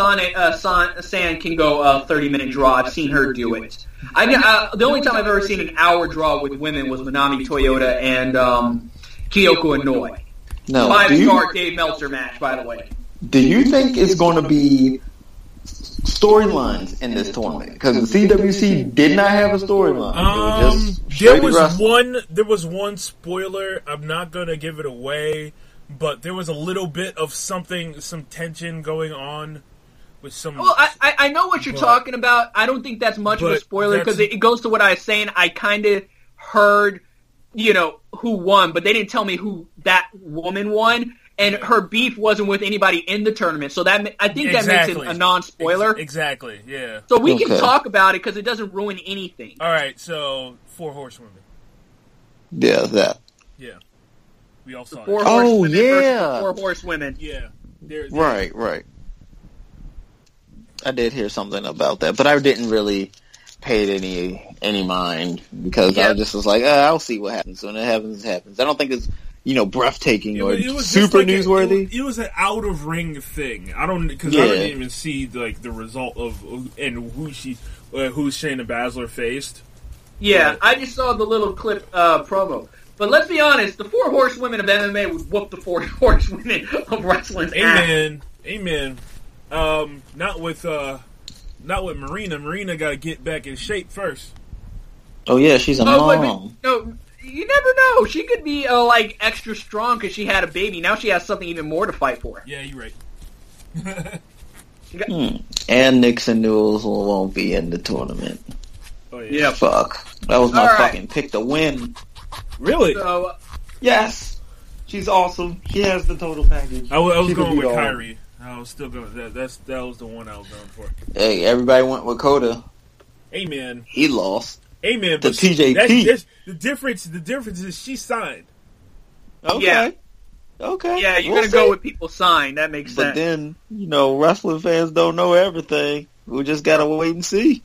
San can go 30-minute draw. I've seen her do it. The only time I've ever seen an hour draw with women was Manami Toyota and Kyoko Inoue. No, 5-star Dave Meltzer match, by the way. Do you think it's going to be storylines in this tournament? Because the CWC did not have a storyline. There was one spoiler. I'm not going to give it away, but there was a little bit of some tension going on with some. Well, I know what you're talking about. I don't think that's much of a spoiler because it goes to what I was saying. I kind of heard, who won, but they didn't tell me who that woman won. And her beef wasn't with anybody in the tournament, so that makes it a non-spoiler. Exactly, yeah. So we can talk about it because it doesn't ruin anything. All right, so 4 horsewomen. Yeah, that. Yeah, we all saw it. 4 horsewomen versus 4 horsewomen. Yeah, right. I did hear something about that, but I didn't really pay it any mind because I just was like, I'll see what happens. When it happens, it happens. I don't think it's breathtaking or super newsworthy. It was an out of ring thing. I didn't even see the result of and who Shayna Baszler faced. Yeah, I just saw the little clip promo. But let's be honest, the 4 horsewomen of MMA would whoop the 4 horsewomen of wrestling's ass. Amen. Not with Marina. Marina got to get back in shape first. Oh yeah, she's a mom. you never know. She could be like extra strong because she had a baby. Now she has something even more to fight for. Yeah, you're right. And Nixon Newell won't be in the tournament. Oh yeah. Yeah. Fuck. That was my All right. fucking pick to win. Really? So Yes. She's awesome. She has the total package. I was She could going beat with all. Kyrie. I was still going. That was the one I was going for. Hey, everybody went with Coda. Hey man. He lost. Hey man. The but TJP. that's the difference. The difference is she signed. Okay. Yeah. Okay. yeah, you're We'll gonna go see. with people signed. That makes But sense. then, wrestling fans don't know everything. We just gotta wait and see.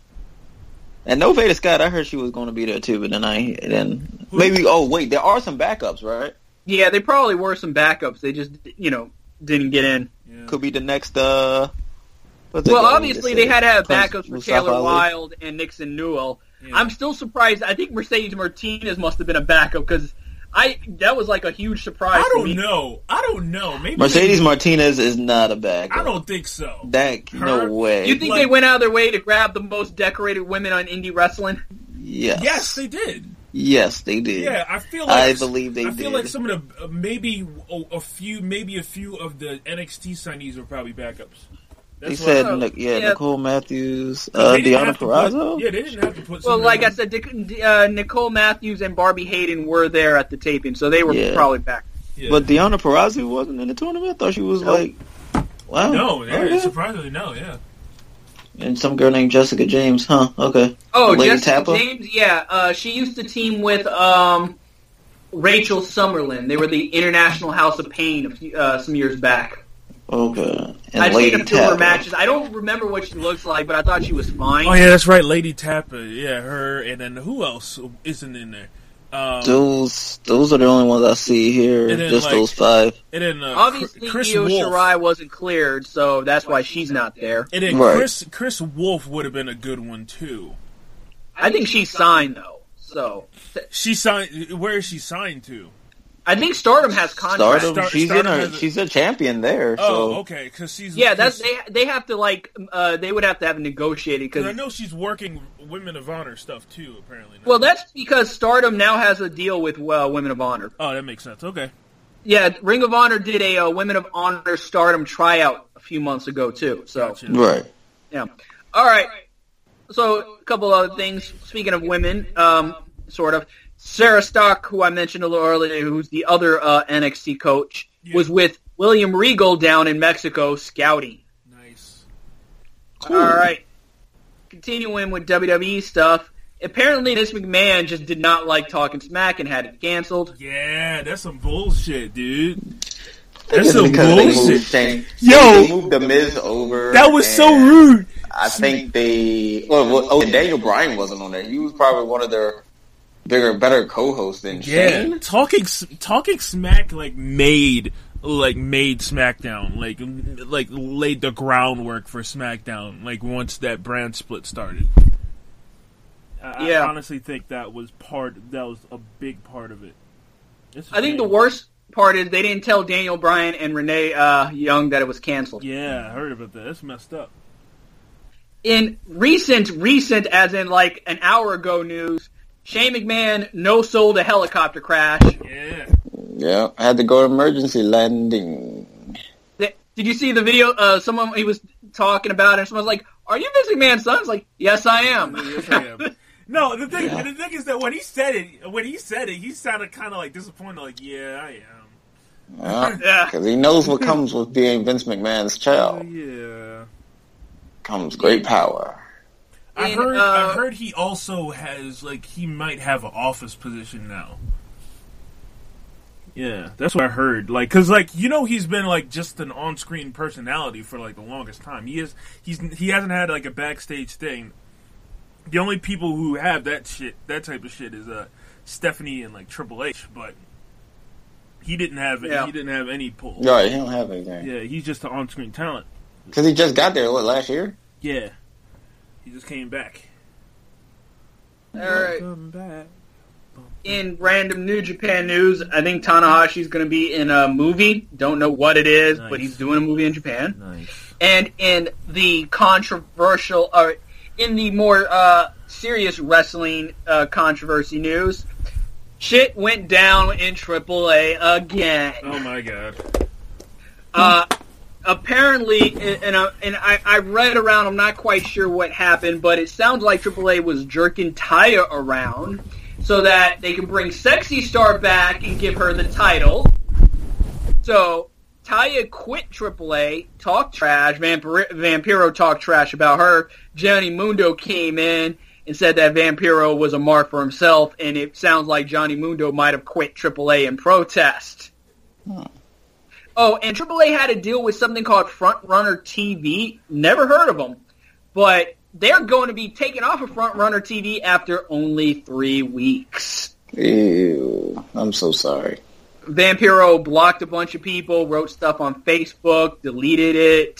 And no Veda Scott, I heard she was going to be there too, but then maybe. Oh wait, there are some backups, right? Yeah, they probably were some backups. They just didn't get in. Yeah. Could be the next. Well, obviously they had to have backups for Mustafa Taylor Ali. Wilde and Nixon Newell. Yeah. I'm still surprised. I think Mercedes Martinez must have been a backup because that was like a huge surprise. I to me. don't know. Maybe Mercedes Martinez is not a backup. I don't think so. That no Her? way. You think they went out of their way to grab the most decorated women on indie wrestling? Yes. Yes, they did. Yes, they did. Yeah, I feel like I believe they I feel did. like some of the maybe a few of the NXT signees were probably backups. They That's said, what- yeah. Nicole Matthews, They didn't Deanna have to Purrazzo. they didn't have to put. Well, some like I in. said, Nicole Matthews and Barbie Hayden were there at the taping, so they were Yeah. probably back. Yeah. But Deanna Purrazzo wasn't in the tournament. I thought she was Nope. like, wow. no, yeah, Okay. surprisingly no, yeah. And some girl named Jessica James, huh? Okay. Oh, Lady Jessica Tappa? James, yeah. She used to team with Rachel Summerlin. They were the International House of Pain some years back. Okay. And I've Lady seen a few of her Tappa. matches. I don't remember what she looks like, but I thought she was fine. Oh yeah, that's right, Lady Tappa. Yeah, her, and then who else isn't in there? Those are the only ones I see here. And then, Just like- those 5. And then Obviously, Chris Io Wolf. Shirai wasn't cleared, so that's why she's not there. And then Right. Chris Wolf would have been a good one too. I think she's signed, though. So She signed. Where is she signed to? I think Stardom has contracts. Stardom, Stardom has a- she's a champion there. Oh, So okay, because she's Yeah, that's they have to they would have to have negotiated Because I because know she's working Women of Honor stuff too. Apparently. well, that's because Stardom now has a deal with Women of Honor. Oh, that makes sense. Okay. Yeah, Ring of Honor did a Women of Honor Stardom tryout a few months ago too. So Gotcha. right. yeah, all right. So a couple other things. Speaking of women, sort of. Sarah Stock, who I mentioned a little earlier, who's the other NXT coach, was with William Regal down in Mexico scouting. Nice. All right. Continuing with WWE stuff. Apparently, Vince McMahon just did not like talking smack and had it canceled. Yeah, that's some bullshit, dude. It's That's some because they moved bullshit. Shane. Yo! They moved the Miz over. That was so and rude. I think they. And Daniel Bryan wasn't on there. He was probably one of their better co-hosts than Yeah, Shane. talking smack made SmackDown like laid the groundwork for SmackDown once that brand split started. I Yeah. honestly think that was a big part of it. I think the worst part is they didn't tell Daniel Bryan and Renee Young that it was canceled. Yeah, I heard about that. That's messed up. In recent as in like an hour ago news, Shane McMahon no-sold a helicopter crash. Yeah. Yeah, I had to go to emergency landing. Did you see the video? Someone he was talking about it, and someone was like, "Are you Vince McMahon's son?" It's like, "Yes, I am." Yes, I am. No, the thing is that when he said it, he sounded kind of disappointed. Like, yeah, I am. Yeah. Because he knows what comes with being Vince McMahon's child. Yeah. Comes great power. I And, heard he also has he might have an office position now. Yeah, that's what I heard. Because he's been just an on-screen personality for the longest time. He hasn't had a backstage thing. The only people who have that type of shit is Stephanie and Triple H, but he didn't have any pull. Right, he don't have anything. Yeah, he's just an on-screen talent. Because he just got there, last year? Yeah, he just came back. All right. Welcome back. In random New Japan news, I think Tanahashi's going to be in a movie. Don't know what it is, Nice. but he's doing a movie in Japan. Nice. And in the controversial, or in the more serious wrestling controversy news, Shit went down in AAA again. Oh my god. Apparently, and I read around, I'm not quite sure what happened, but it sounds like AAA was jerking Taya around so that they can bring Sexy Star back and give her the title. So, Taya quit AAA, talked trash, Vampiro talked trash about her, Johnny Mundo came in and said that Vampiro was a mark for himself, and it sounds like Johnny Mundo might have quit AAA in protest. Oh, and AAA had a deal with something called Front Runner TV. Never heard of them. But they're going to be taken off of Front Runner TV after only 3 weeks. Ew. I'm so sorry. Vampiro blocked a bunch of people, wrote stuff on Facebook, deleted it.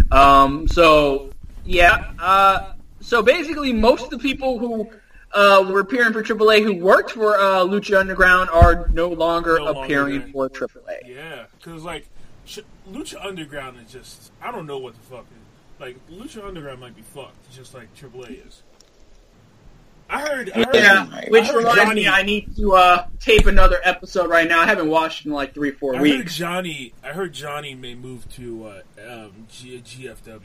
So basically, most of the people who were appearing for AAA who worked for Lucha Underground are no longer appearing for AAA. Yeah, because, like, Lucha Underground is just... I don't know what the fuck is. Like, Lucha Underground might be fucked, just like AAA is. I heard which reminds me, I need to tape another episode right now. I haven't watched in like 3-4 weeks. I heard Johnny may move to GFW.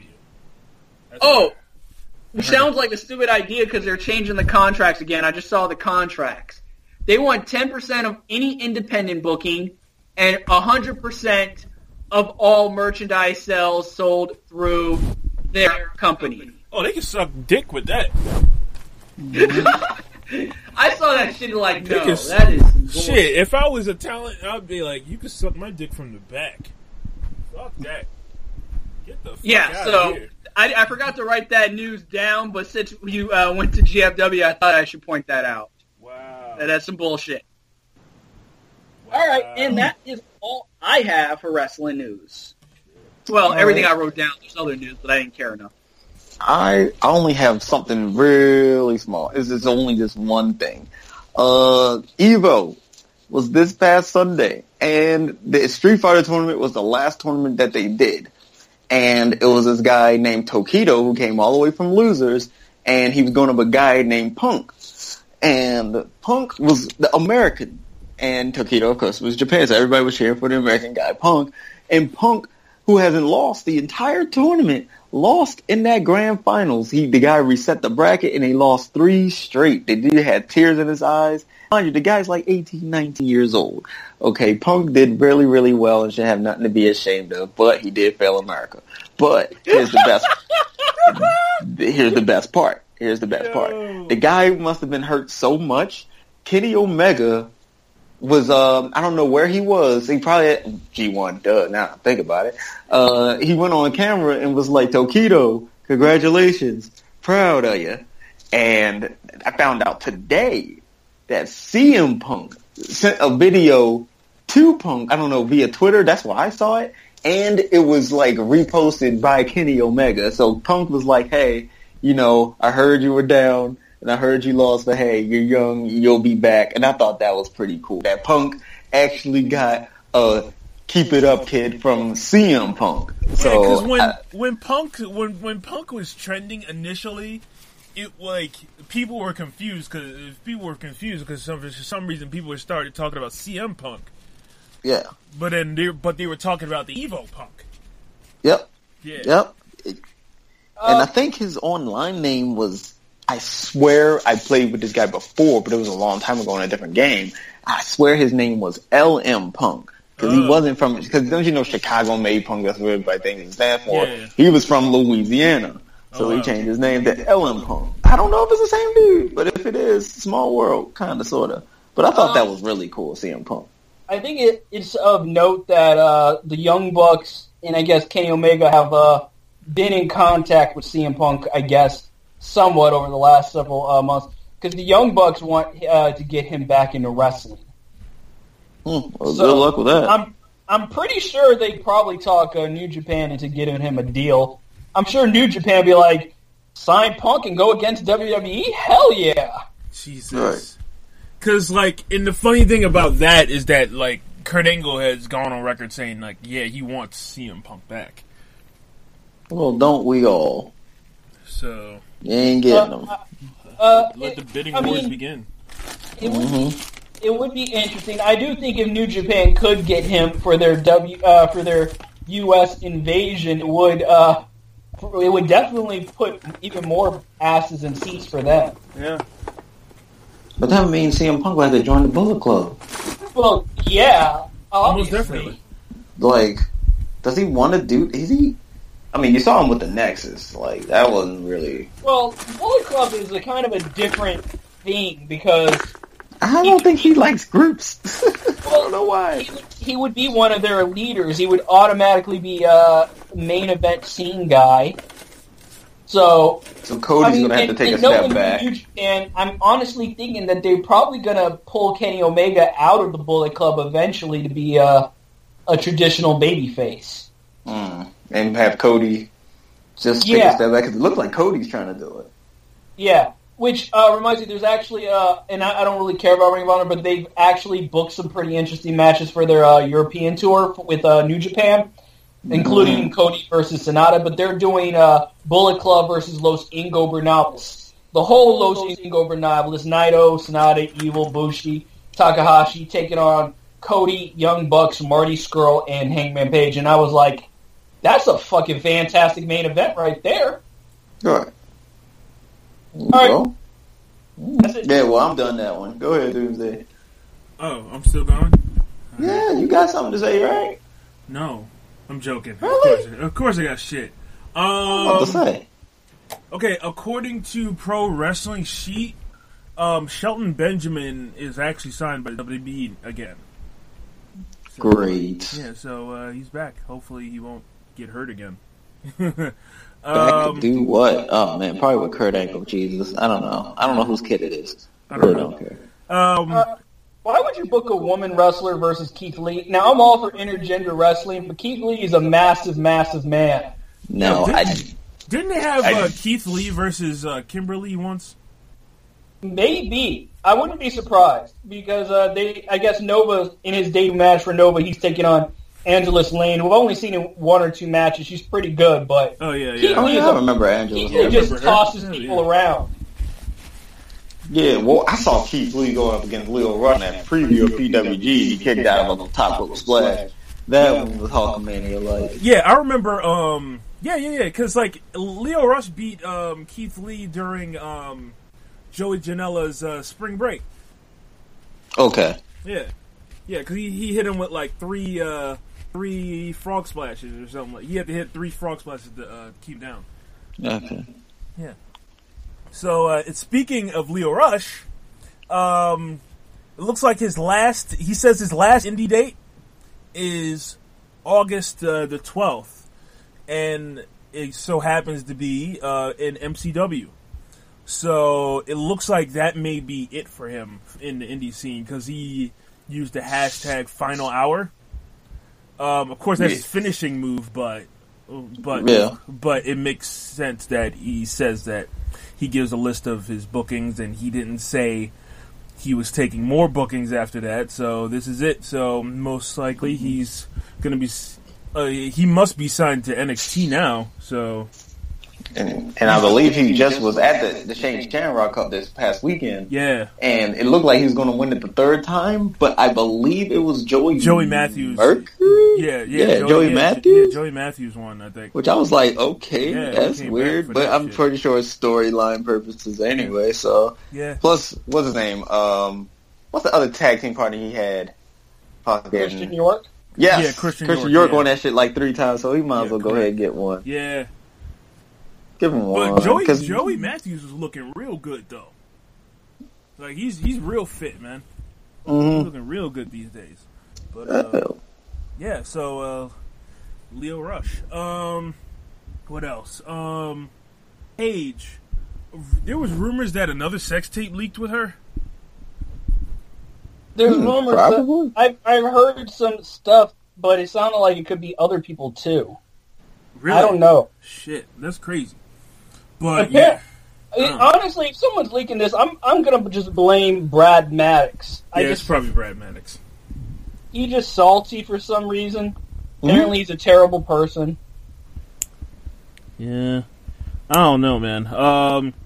Sounds like a stupid idea because they're changing the contracts again. I just saw the contracts. They want 10% of any independent booking and 100% of all merchandise sales sold through their company. Oh, they can suck dick with that. I saw that shit like, no, that is shit. If I was a talent, I'd be like, you can suck my dick from the back. Fuck that. Get the fuck out of here. I forgot to write that news down, but since you went to GFW, I thought I should point that out. Wow. That's some bullshit. Wow. All right, and that is all I have for wrestling news. Well, everything I wrote down. There's other news, but I didn't care enough. I only have something really small. It's only just one thing. Evo was this past Sunday, and the Street Fighter tournament was the last tournament that they did. And it was this guy named Tokido who came all the way from Losers, and he was going up a guy named Punk. And Punk was the American, and Tokido, of course, was Japan, so everybody was cheering for the American guy, Punk. And Punk, who hasn't lost the entire tournament, lost in that grand finals. The guy reset the bracket, and he lost 3 straight. The dude had tears in his eyes. Mind you, the guy's like 18, 19 years old. Okay, Punk did really, really well and should have nothing to be ashamed of, but he did fail America. But here's the best. Here's the best part. The guy must have been hurt so much. Kenny Omega was, I don't know where he was. He probably at G1, duh, now I think about it. He went on camera and was like, Tokido, congratulations, proud of you. And I found out today that CM Punk sent a video to Punk, I don't know, via Twitter, that's why I saw it, and it was like reposted by Kenny Omega. So Punk was like, hey, you know, I heard you were down, and I heard you lost, but hey, you're young, you'll be back. And I thought that was pretty cool. That Punk actually got a keep it up kid from CM Punk. So because when Punk was trending initially, it like people were confused because for some reason people started talking about CM Punk. Yeah. But then they were talking about the Evo Punk. Yep. Yeah. Yep. And I think his online name was, I swear I played with this guy before, but it was a long time ago in a different game. I swear his name was LM Punk. Because he wasn't from, because don't you know Chicago made Punk, that's what everybody thinks he stands for. Yeah. He was from Louisiana. So he changed his name to LM Punk. I don't know if it's the same dude, but if it is, small world, kind of, sort of. But I thought that was really cool, CM Punk. I think it's of note that the Young Bucks and I guess Kenny Omega have been in contact with CM Punk, I guess, somewhat over the last several months. Because the Young Bucks want to get him back into wrestling. Well, so good luck with that. I'm pretty sure they probably talk New Japan into getting him a deal. I'm sure New Japan would be like, sign Punk and go against WWE? Hell yeah. Jesus. Right. Because, like, and the funny thing about that is that, like, Kurt Angle has gone on record saying, like, yeah, he wants CM Punk back. Well, don't we all? So. You ain't getting them. Let the bidding wars begin. It It would be interesting. I do think if New Japan could get him for their U.S. invasion, it would definitely put even more asses in seats for them. Yeah. But that means CM Punk will have to join the Bullet Club. Well, yeah, Almost obviously. definitely. Like, does he want to do? Is he? I mean, you saw him with the Nexus. Like, that wasn't really. Well, Bullet Club is a kind of a different thing because I don't think he likes groups. I don't know why. he would be one of their leaders. He would automatically be a main event scene guy. So Cody's going to have to take a step back. And I'm honestly thinking that they're probably going to pull Kenny Omega out of the Bullet Club eventually to be a traditional babyface. And have Cody just take a step back, because it looks like Cody's trying to do it. Yeah, which reminds me, there's actually, and I don't really care about Ring of Honor, but they've actually booked some pretty interesting matches for their European tour with New Japan, including Cody versus Sonata, but they're doing Bullet Club versus Los Ingobernables. The whole Los Ingobernables, Naito, Sonata, Evil, Bushi, Takahashi, taking on Cody, Young Bucks, Marty Scurll, and Hangman Page, and I was like, that's a fucking fantastic main event right there. All right. All right. That's it. Yeah, well, I'm done that one. Go ahead, Doomsday. Oh, I'm still going? Yeah, you got something to say, right? No. I'm joking. Really? Of course I got shit. What to say? Okay, according to Pro Wrestling Sheet, Shelton Benjamin is actually signed by WWE again. So, Great. Yeah, so he's back. Hopefully he won't get hurt again. Back to do what? Oh, man, probably with Kurt Angle. Jesus. I don't know. I don't know whose kid it is. I don't really know. Don't care. Why would you book a woman wrestler versus Keith Lee? Now, I'm all for intergender wrestling, but Keith Lee is a massive, massive man. No, Didn't they have Keith Lee versus Kimberly once? Maybe. I wouldn't be surprised, because I guess Nova, in his debut match for Nova, he's taking on Angelus Lane. We've only seen in 1 or 2 matches. She's pretty good, but Oh, yeah. Keith Lee I remember Angelus. he just tosses people around. Yeah, well, I saw Keith Lee going up against Leo Rush in that preview of PWG. He kicked out of a top rope splash. That one was Hulkamania like. Yeah, I remember. Because like Leo Rush beat Keith Lee during Joey Janela's spring break. Okay. Yeah, because he hit him with like three frog splashes or something. Like he had to hit 3 frog splashes to keep down. Okay. Yeah. So speaking of Leo Rush, it looks like he says his last indie date is August the 12th, and it so happens to be in MCW. So it looks like that may be it for him in the indie scene, because he used the hashtag Final Hour. Of course, that's his finishing move, but it makes sense that he says that he gives a list of his bookings, and he didn't say he was taking more bookings after that. So this is it. So most likely he's going to be. He must be signed to NXT now. So. And I believe he just was at the Shane Shamrock Cup this past weekend. Yeah. And it looked like he was going to win it the 3rd time, but I believe it was Joey Matthews. Mercury? Yeah, Joey Matthews? Yeah, Joey Matthews won, I think. Which I was like, okay, Yeah, that's weird, but I'm pretty sure it's storyline purposes anyway, so. Yeah. Plus, what's his name? What's the other tag team partner he had? Christian York? Yes. Yeah, Christian York won that shit like 3 times, so he might as well go ahead and get one. Yeah. Give him one. But Joey Matthews was looking real good, though. Like, he's real fit, man. Mm-hmm. He's looking real good these days. But, yeah, so, Leo Rush. What else? Paige. There was rumors that another sex tape leaked with her. There's rumors. I've heard some stuff, but it sounded like it could be other people, too. Really? I don't know. Shit, that's crazy. But honestly, if someone's leaking this, I'm gonna just blame Brad Maddox. It's probably Brad Maddox. He's just salty for some reason. Apparently, he's a terrible person. Yeah, I don't know, man.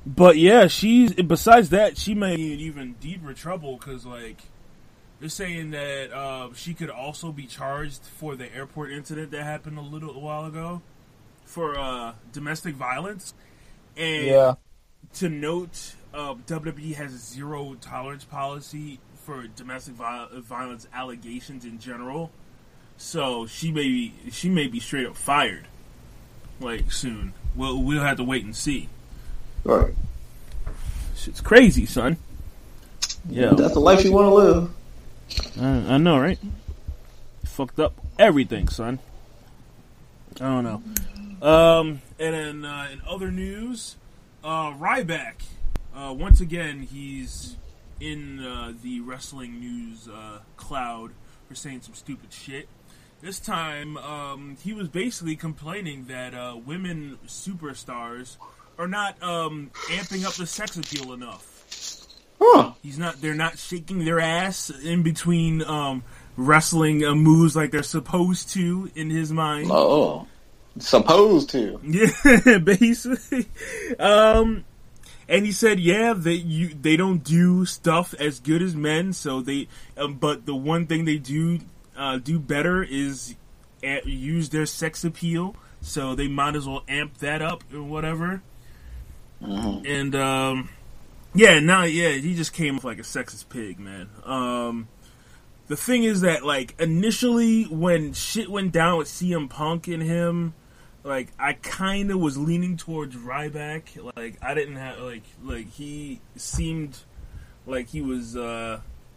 But yeah, besides that, she may be in even deeper trouble because, like, they're saying that she could also be charged for the airport incident that happened a little while ago for domestic violence. And to note, WWE has a zero tolerance policy for domestic violence allegations in general. So she may be straight up fired, like, soon. We'll have to wait and see. Right. Shit's crazy, son. Yeah, that's the life you want to live. I know, right? Fucked up everything, son. I don't know. And then in other news, Ryback. Once again, he's in the wrestling news cloud for saying some stupid shit. This time, he was basically complaining that women superstars are not amping up the sex appeal enough. Huh. They're not shaking their ass in between wrestling moves like they're supposed to in his mind. Oh. Supposed to. Yeah, basically. And he said, yeah, they don't do stuff as good as men, so they but the one thing they do better is use their sex appeal, so they might as well amp that up or whatever. Mm-hmm. And he just came off like a sexist pig, man. The thing is that, like, initially when shit went down with CM Punk and him, like, I kind of was leaning towards Ryback. Like, I didn't have, like he seemed like he was an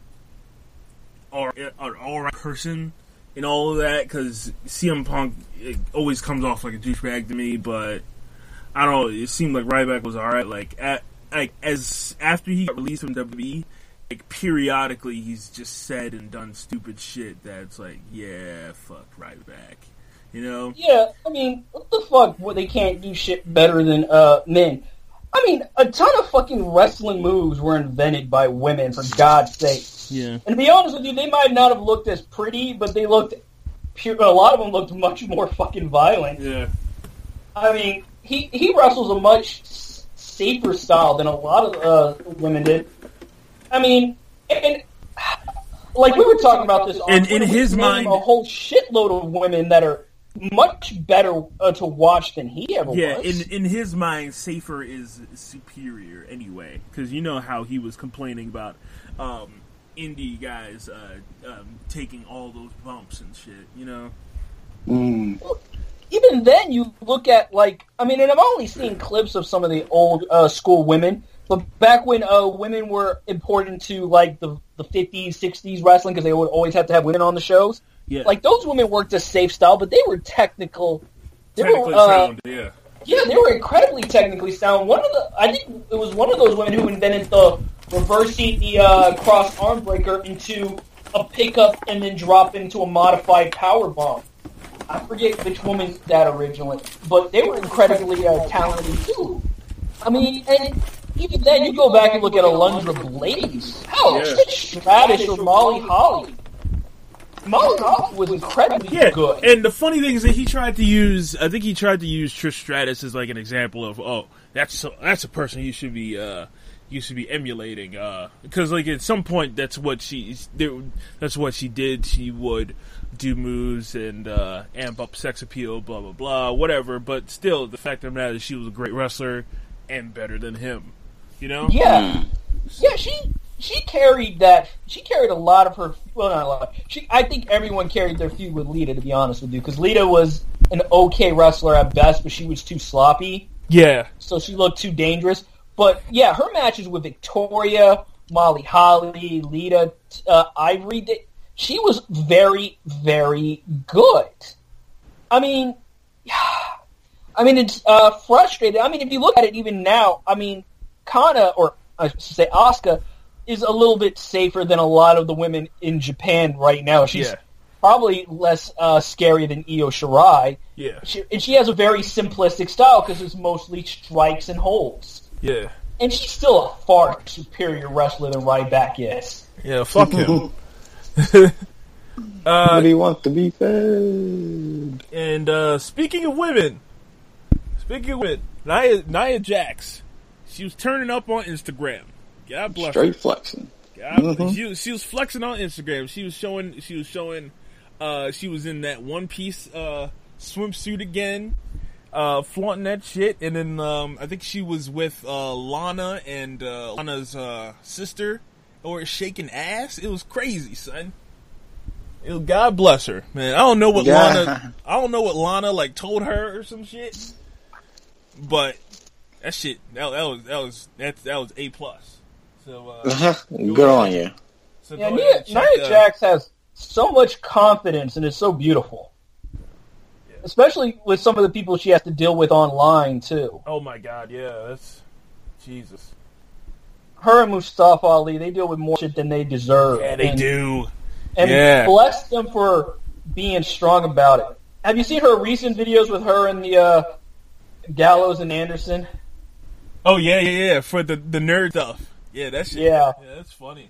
alright person and all of that, because CM Punk always comes off like a douchebag to me, but I don't know, it seemed like Ryback was alright. Like, after he got released from WWE, like, periodically he's just said and done stupid shit that's like, yeah, fuck Ryback. You know? Yeah, I mean, what the fuck? Well, they can't do shit better than men. I mean, a ton of fucking wrestling moves were invented by women, for God's sake. Yeah. And to be honest with you, they might not have looked as pretty, but they looked pure. A lot of them looked much more fucking violent. Yeah. I mean, he wrestles a much safer style than a lot of women did. I mean, and like we were talking about this, and in his mind, a whole shitload of women that are much better to watch than he ever was. Yeah, in his mind, safer is superior anyway, because you know how he was complaining about indie guys taking all those bumps and shit, you know? Well, even then, you look at, like, I mean, and I've only seen clips of some of the old school women, but back when women were important to, like, the 50s, 60s wrestling, because they would always have to have women on the shows, yeah. Like, those women worked a safe style, but they were technically sound, yeah. Yeah, they were incredibly technically sound. I think it was one of those women who invented the reversing the cross arm breaker into a pickup and then drop into a modified power bomb. I forget which woman that originally, but they were incredibly talented too. I mean, and even then, you go back and look at Alundra Blaze. Hell, Trish Stratus or Molly Holly. Molly Holly was incredibly good. And the funny thing is that he tried to use Trish Stratus as like an example of, that's a person you should be emulating, because like at some point that's what she did. She would do moves and amp up sex appeal, blah blah blah, whatever. But still, the fact of the matter is she was a great wrestler and better than him. You know? Yeah, yeah. She carried that. She carried a lot of her. Well, not a lot. I think everyone carried their feud with Lita, to be honest with you, because Lita was an okay wrestler at best, but she was too sloppy. Yeah. So she looked too dangerous. But yeah, her matches with Victoria, Molly Holly, Lita, Ivory, she was very, very good. I mean, it's frustrating. I mean, if you look at it even now, I mean, Kana, or I should say Asuka, is a little bit safer than a lot of the women in Japan right now. She's probably less scary than Io Shirai. Yeah. She has a very simplistic style because it's mostly strikes and holds. Yeah. And she's still a far superior wrestler than Ryback is. Yeah, fuck him. But he wants to be fed. And speaking of women, Nia Jax, She was turning up on Instagram. God bless Straight her. flexing. She was flexing on Instagram. She was showing. She was in that one piece swimsuit again, flaunting that shit. And then I think she was with Lana and Lana's sister, or shaking ass. It was crazy, son. God bless her, man. I don't know what Lana like told her or some shit, but that shit that was A+. So good on you. So yeah, Nia Jax has so much confidence and is so beautiful, especially with some of the people she has to deal with online too. Oh my God, yeah, that's Jesus. Her and Mustafa Ali, they deal with more shit than they deserve. Yeah, they do. And bless them for being strong about it. Have you seen her recent videos with her and the Gallows and Anderson? Oh yeah, for the nerd stuff. Yeah, that shit. Yeah, that's funny.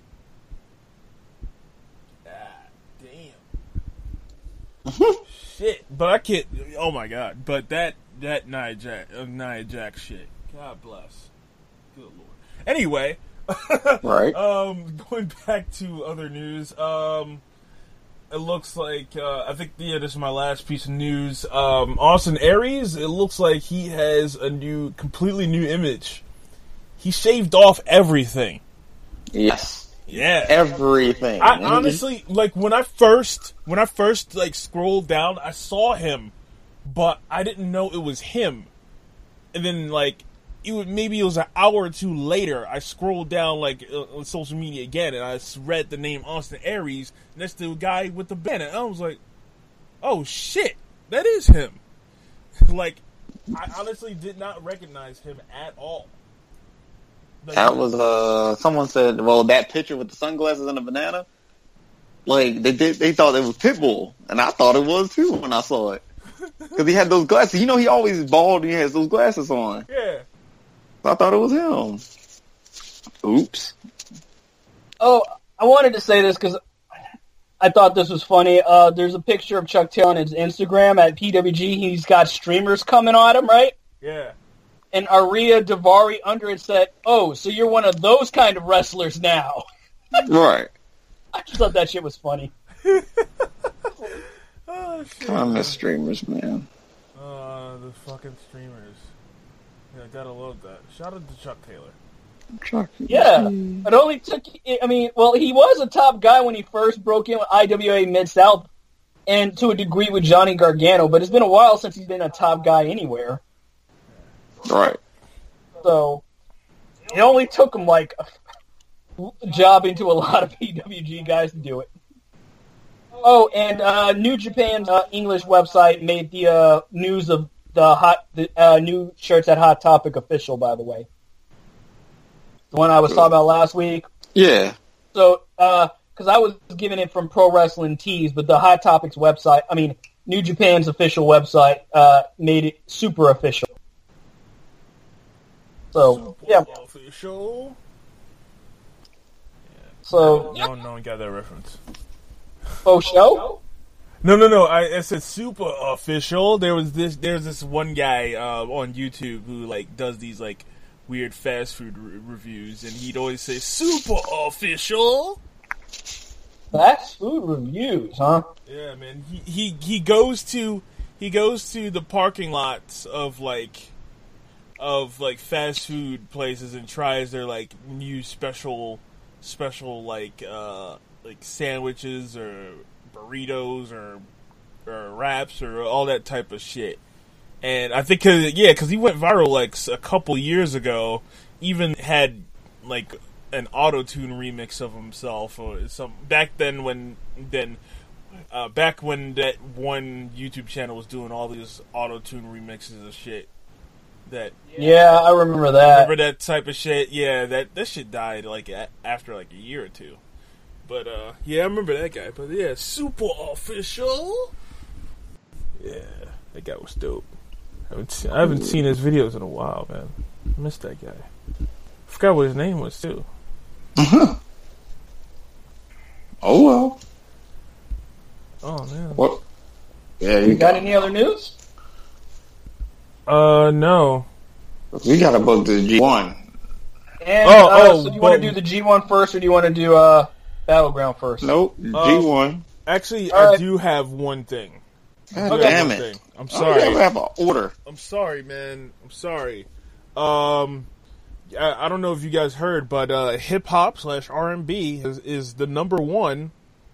Damn. Shit, but I can't. Oh my God, but that Nia Jax shit. God bless. Good Lord. Anyway. Right. Going back to other news. It looks like I think this is my last piece of news. Austin Aries. It looks like he has a completely new image. He shaved off everything. Yes. Yeah. Everything. I honestly like when I first like scrolled down, I saw him, but I didn't know it was him. And then like maybe it was an hour or two later, I scrolled down like on social media again, and I read the name Austin Aries next to a guy with the band, and I was like, "Oh shit, that is him!" Like, I honestly did not recognize him at all. Like, that was someone said, "Well, that picture with the sunglasses and the banana, like they thought it was Pitbull, and I thought it was too when I saw it because he had those glasses. You know, he always is bald and he has those glasses on. Yeah." I thought it was him. Oops. Oh, I wanted to say this because I thought this was funny. There's a picture of Chuck Taylor on his Instagram at PWG. He's got streamers coming on him, right? Yeah. And Aria Davari under it said, "Oh, so you're one of those kind of wrestlers now." Right. I just thought that shit was funny. Oh, shit. I miss streamers, man. The fucking streamers. Yeah, I gotta love that. Shout out to Chuck Taylor. Chuck. Yeah. It only took, I mean, well, he was a top guy when he first broke in with IWA Mid-South and to a degree with Johnny Gargano, but it's been a while since he's been a top guy anywhere. Right. So, it only took him, like, jobbing to a lot of PWG guys to do it. Oh, and New Japan's English website made the news of the new shirts at Hot Topic official, by the way. The one I was talking about last week. Yeah. So, because I was given it from Pro Wrestling Tees, but the Hot Topics website, I mean, New Japan's official website, made it super official. So, yeah. Official. So, no one got that reference. Oh, show? No. I said super official. There's this one guy on YouTube who like does these like weird fast food reviews, and he'd always say super official. Fast food reviews, huh? Yeah, man. He goes to the parking lots of fast food places and tries their like new special like sandwiches or burritos or wraps or all that type of shit. And I think because he went viral like a couple years ago, even had like an auto-tune remix of himself or some back when that one YouTube channel was doing all these auto-tune remixes of shit. Yeah, I remember that. Remember that type of shit? Yeah, that shit died like after like a year or two. But, yeah, I remember that guy. But, yeah, super official. Yeah, that guy was dope. I haven't seen his videos in a while, man. I missed that guy. I forgot what his name was, too. Oh, well. Oh, man. What? Yeah, you got any other news? No. We got to book the G1. And so do you want to do the G1 first, or do you want to do Battleground first? Nope, G1. Actually, I do have one thing. God damn it! I'm sorry. I have an order. I'm sorry, man. I'm sorry. I don't know if you guys heard, but hip hop / R&B is the number one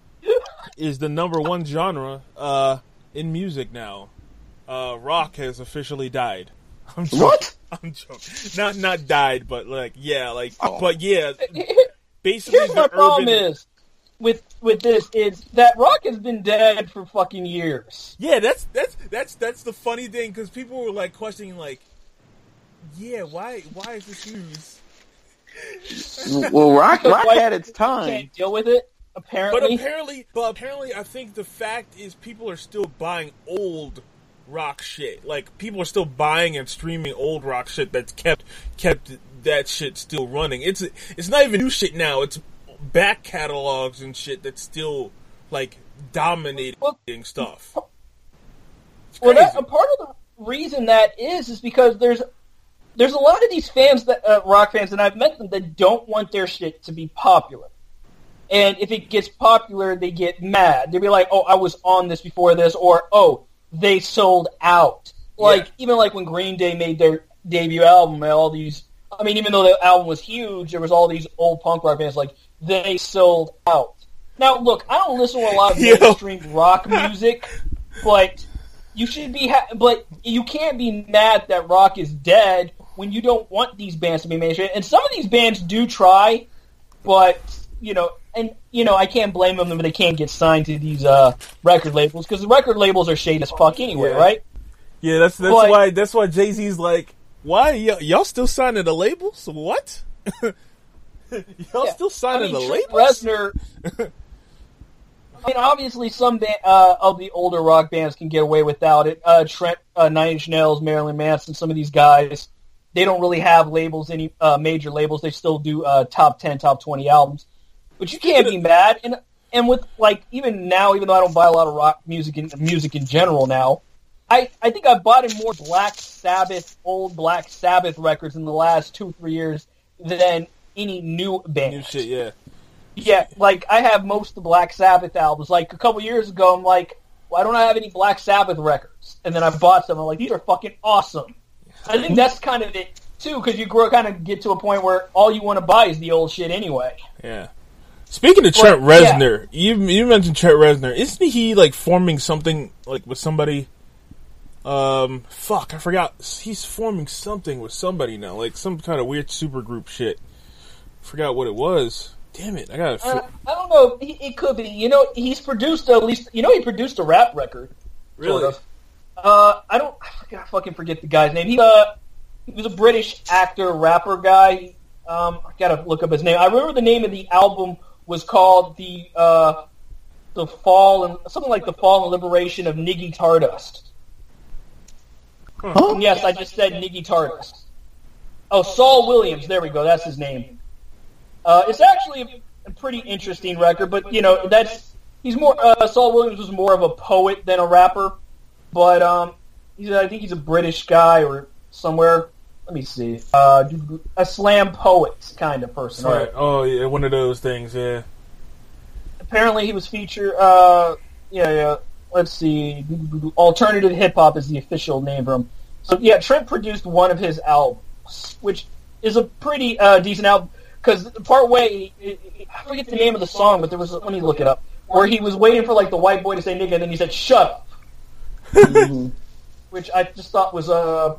genre in music now. Rock has officially died. I'm joking. What? I'm joking. Not died, but but yeah. Basically, Here's my problem is with this is that Rock has been dead for fucking years. Yeah, that's the funny thing, because people were like questioning, like, yeah, why is this news? Well, Rock had its time. Can't deal with it. Apparently, I think the fact is people are still buying old rock shit. Like, people are still buying and streaming old rock shit that's kept that shit still running. It's not even new shit now. It's back catalogs and shit that's still like dominating stuff. Well, a part of the reason that is because there's a lot of these fans that rock fans, and I've met them, that don't want their shit to be popular. And if it gets popular, they get mad. They'll be like, "Oh, I was on this before this," or "Oh, they sold out." Like, even like when Green Day made their debut album, all these, I mean, even though the album was huge, there was all these old punk rock bands like, they sold out. Now, look, I don't listen to a lot of mainstream rock music, but you should be, but you can't be mad that rock is dead when you don't want these bands to be mainstream. And some of these bands do try, but, I can't blame them if they can't get signed to these record labels, because the record labels are shady as fuck anyway, right? Yeah, that's why Jay-Z's like, why y'all still signing the labels? What? Y'all still signing the labels? Reznor. I mean, obviously, some of the older rock bands can get away without it. Trent, Nine Inch Nails, Marilyn Manson, some of these guys, they don't really have labels, any major labels. They still do top 10, top 20 albums. But you can't be mad. And with, like, even now, even though I don't buy a lot of rock music in general now, I think I've bought in more old Black Sabbath records in the last 2-3 years than any new band. New shit, yeah. Yeah, like, I have most of the Black Sabbath albums. Like, a couple years ago, I'm like, why don't I have any Black Sabbath records? And then I bought some. I'm like, these are fucking awesome. I think that's kind of it, too, because you kind of get to a point where all you want to buy is the old shit anyway. Yeah. Speaking of Trent Reznor, you mentioned Trent Reznor. Isn't he, like, forming something, like, with somebody? I forgot. He's forming something with somebody now, like some kind of weird supergroup shit. Forgot what it was. Damn it! I don't know. It could be. He's produced he produced a rap record. Really? Sort of. I fucking forget the guy's name. He was a British actor, rapper guy. I gotta look up his name. I remember the name of the album was called the Fall and something like the Fall and Liberation of Niggy Tardust. Huh? Yes, I just said Niggy Tardust. Oh, Saul Williams. There we go. That's his name. It's actually a pretty interesting record, but he's more. Saul Williams was more of a poet than a rapper, but I think he's a British guy or somewhere. Let me see. A slam poet kind of person. Right. Oh yeah, one of those things. Yeah. Apparently, he was featured. Let's see. Alternative hip hop is the official name for him. So yeah, Trent produced one of his albums, which is a pretty decent album. Because part way, I forget the name of the song, but there was. Let me look it up. Where he was waiting for like the white boy to say nigga, and then he said shut up. Mm-hmm. Which I just thought was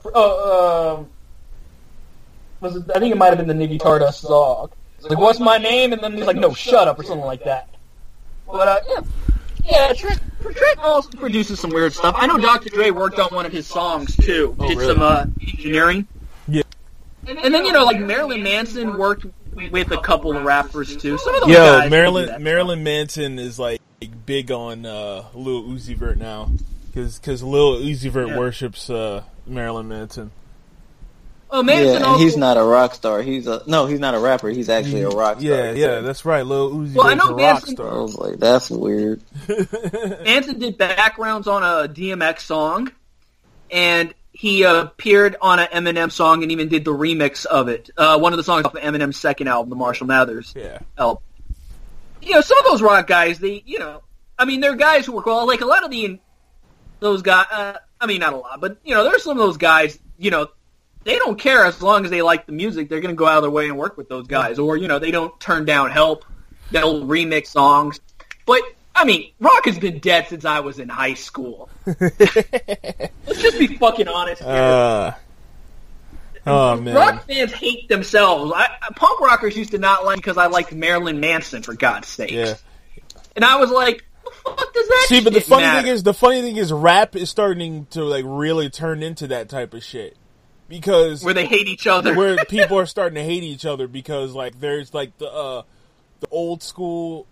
I think it might have been the Niggy Tardust song. Like, what's my name? And then he's like, no, shut up, or something like that. But Trent also produces some weird stuff. I know Dr. Dre worked on one of his songs too. Did really? Some engineering. Yeah. And then like Marilyn Manson worked with a couple of rappers too. Some of those guys. Marilyn Manson is like big on Lil Uzi Vert now, because Lil Uzi Vert worships Marilyn Manson. Oh, Manson and he's not a rock star. He's not a rapper. He's actually a rock star. Yeah, that's right. Lil Uzi Vert's a rock star. I was like, that's weird. Manson did backgrounds on a DMX song, and he appeared on an Eminem song and even did the remix of it. One of the songs off of Eminem's second album, the Marshall Mathers album. Some of those rock guys, they're guys who were cool. Like a lot of those guys, not a lot, but there's some of those guys, they don't care as long as they like the music. They're going to go out of their way and work with those guys. Or, they don't turn down help. They'll remix songs. But, rock has been dead since I was in high school. Let's just be fucking honest here. Oh, man. Rock fans hate themselves. Punk rockers used to not like because I liked Marilyn Manson, for God's sake. Yeah. And I was like, what the fuck does that but the funny thing is rap is starting to, like, really turn into that type of shit. Because where they hate each other, where people are starting to hate each other because like there's like the old school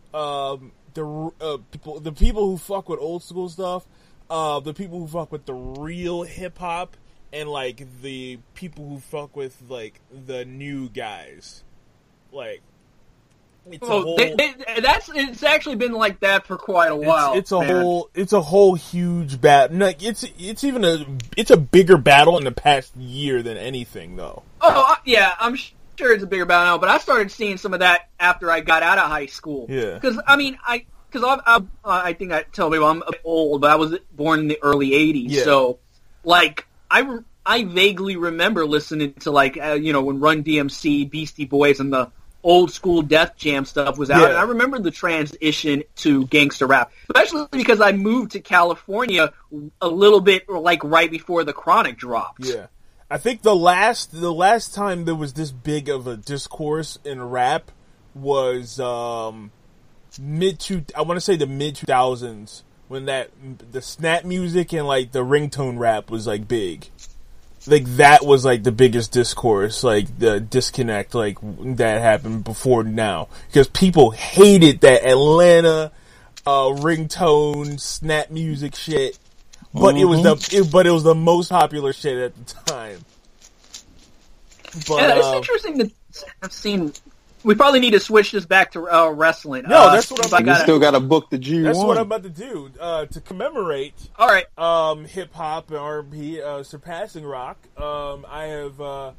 the people who fuck with old school stuff, the people who fuck with the real hip hop, and like the people who fuck with like the new guys, like. It's actually been like that for quite a while. It's a whole huge battle. Like it's a bigger battle in the past year than anything, though. Oh yeah, I'm sure it's a bigger battle now. But I started seeing some of that after I got out of high school. Yeah, because I think I tell people I'm a bit old, but I was born in the early '80s, yeah. So like I vaguely remember listening to like when Run DMC, Beastie Boys, and the old school Def Jam stuff was out, yeah. And I remember the transition to gangster rap, especially because I moved to California a little bit like right before the Chronic dropped. Yeah, I think the last time there was this big of a discourse in rap was the mid 2000s when the snap music and like the ringtone rap was like big. Like, that was, like, the biggest discourse, like, the disconnect, like, that happened before now. Because people hated that Atlanta, ringtone, snap music shit. But it was the most popular shit at the time. But, yeah, it's interesting to have seen. We probably need to switch this back to wrestling. No, that's what I'm. You still got to book the G1. That's what I'm about to do to commemorate. All right, hip hop and R&B surpassing rock. I have.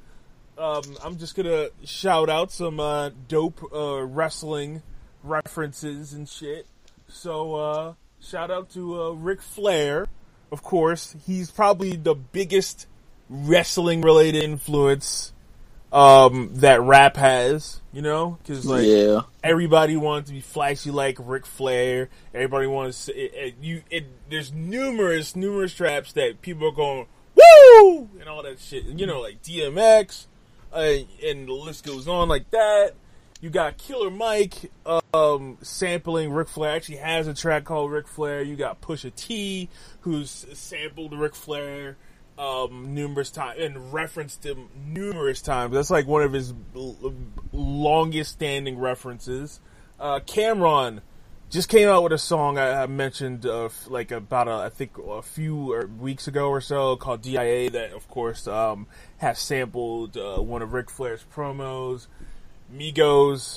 I'm just gonna shout out some dope wrestling references and shit. So shout out to Ric Flair. Of course, he's probably the biggest wrestling related influence that rap has, because like everybody wants to be flashy like Ric Flair. Everybody wants there's numerous traps that people are going woo and all that shit. Like DMX, and the list goes on like that. You got Killer Mike sampling Ric Flair. Actually has a track called Ric Flair. You got Pusha T, who's sampled Ric Flair numerous times and referenced him numerous times. That's like one of his longest standing references. Cameron just came out with a song I mentioned I think a few weeks ago or so called DIA that of course has sampled one of Ric Flair's promos. Migos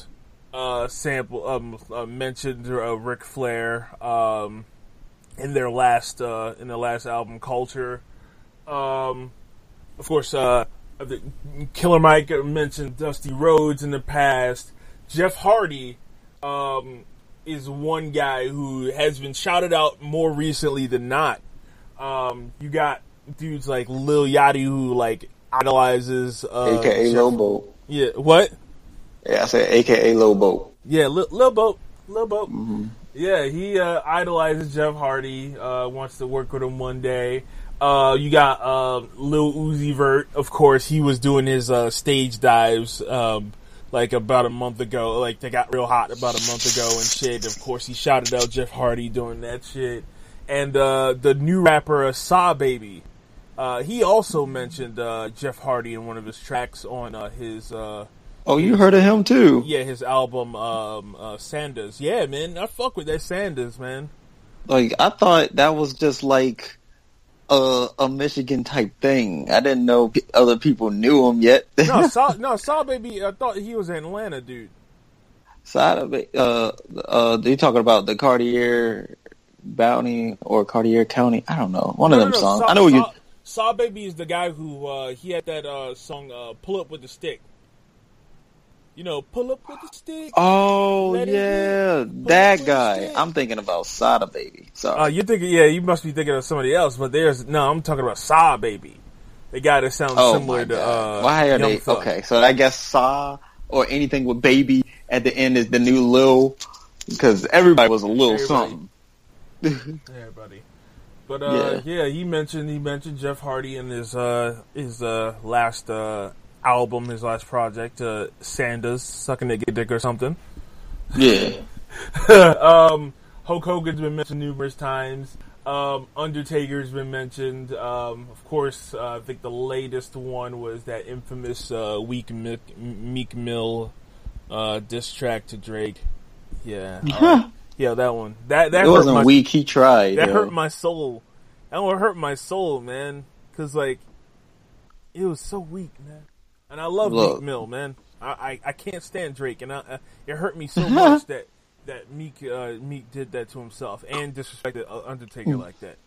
mentioned Ric Flair in their last album Culture. Of course, Killer Mike mentioned Dusty Rhodes in the past. Jeff Hardy is one guy who has been shouted out more recently than not. You got dudes like Lil Yachty who like idolizes AKA Lil Boat. Yeah, what? Yeah, I said AKA Lil Boat. Yeah, Lil Boat. Mm-hmm. Yeah, he idolizes Jeff Hardy, wants to work with him one day. You got Lil Uzi Vert, of course. He was doing his stage dives like about a month ago. Like they got real hot about a month ago and shit. Of course, he shouted out Jeff Hardy doing that shit. And the new rapper Saw Baby, he also mentioned Jeff Hardy in one of his tracks on his. Oh, you heard of him too? Yeah, his album Sanders. Yeah, man, I fuck with that Sanders, man. Like I thought that was just like a Michigan type thing. I didn't know other people knew him yet. Saw Baby. I thought he was an Atlanta dude. Saw Baby. You talking about the Cartier Bounty or Cartier County? I don't know. One of them songs. I know Saw Baby is the guy who he had that song "Pull Up with the Stick." You know, pull up with the stick. Oh Let it yeah, hit. Pull up that with the guy. stick. I'm thinking about Sada Baby. Sorry. You're thinking, you must be thinking of somebody else. But I'm talking about Saw Baby, the guy that sounds similar to Why are Young they Thug. okay? So I guess Saw or anything with Baby at the end is the new Lil, because everybody was a little something. Everybody. But he mentioned Jeff Hardy in his last album, his last project, Sanders, Sucking Nigga Dick or something. Yeah. Hulk Hogan's been mentioned numerous times. Undertaker's been mentioned. Of course, I think the latest one was that infamous Meek Mill diss track to Drake. Yeah. Yeah, that one. That it wasn't weak. He tried. That hurt my soul. That one hurt my soul, man. Because, like, it was so weak, man. And I love Meek Mill, man. I can't stand Drake, and it hurt me so much that Meek did that to himself and disrespected Undertaker like that.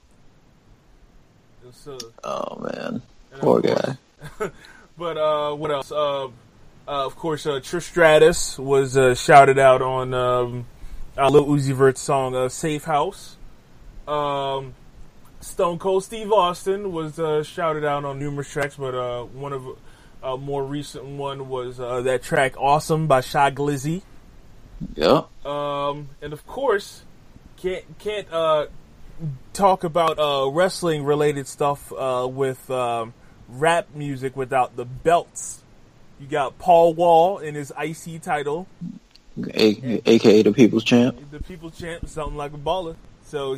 Oh man, poor guy. But what else? Of course, Trish Stratus was shouted out on Lil Uzi Vert's song "Safe House." Stone Cold Steve Austin was shouted out on numerous tracks, but one of a more recent one was that track "Awesome" by Shy Glizzy. Yeah. And of course, can't talk about wrestling related stuff with rap music without the belts. You got Paul Wall in his IC title, aka the People's Champ. The People's Champ, something like a baller. So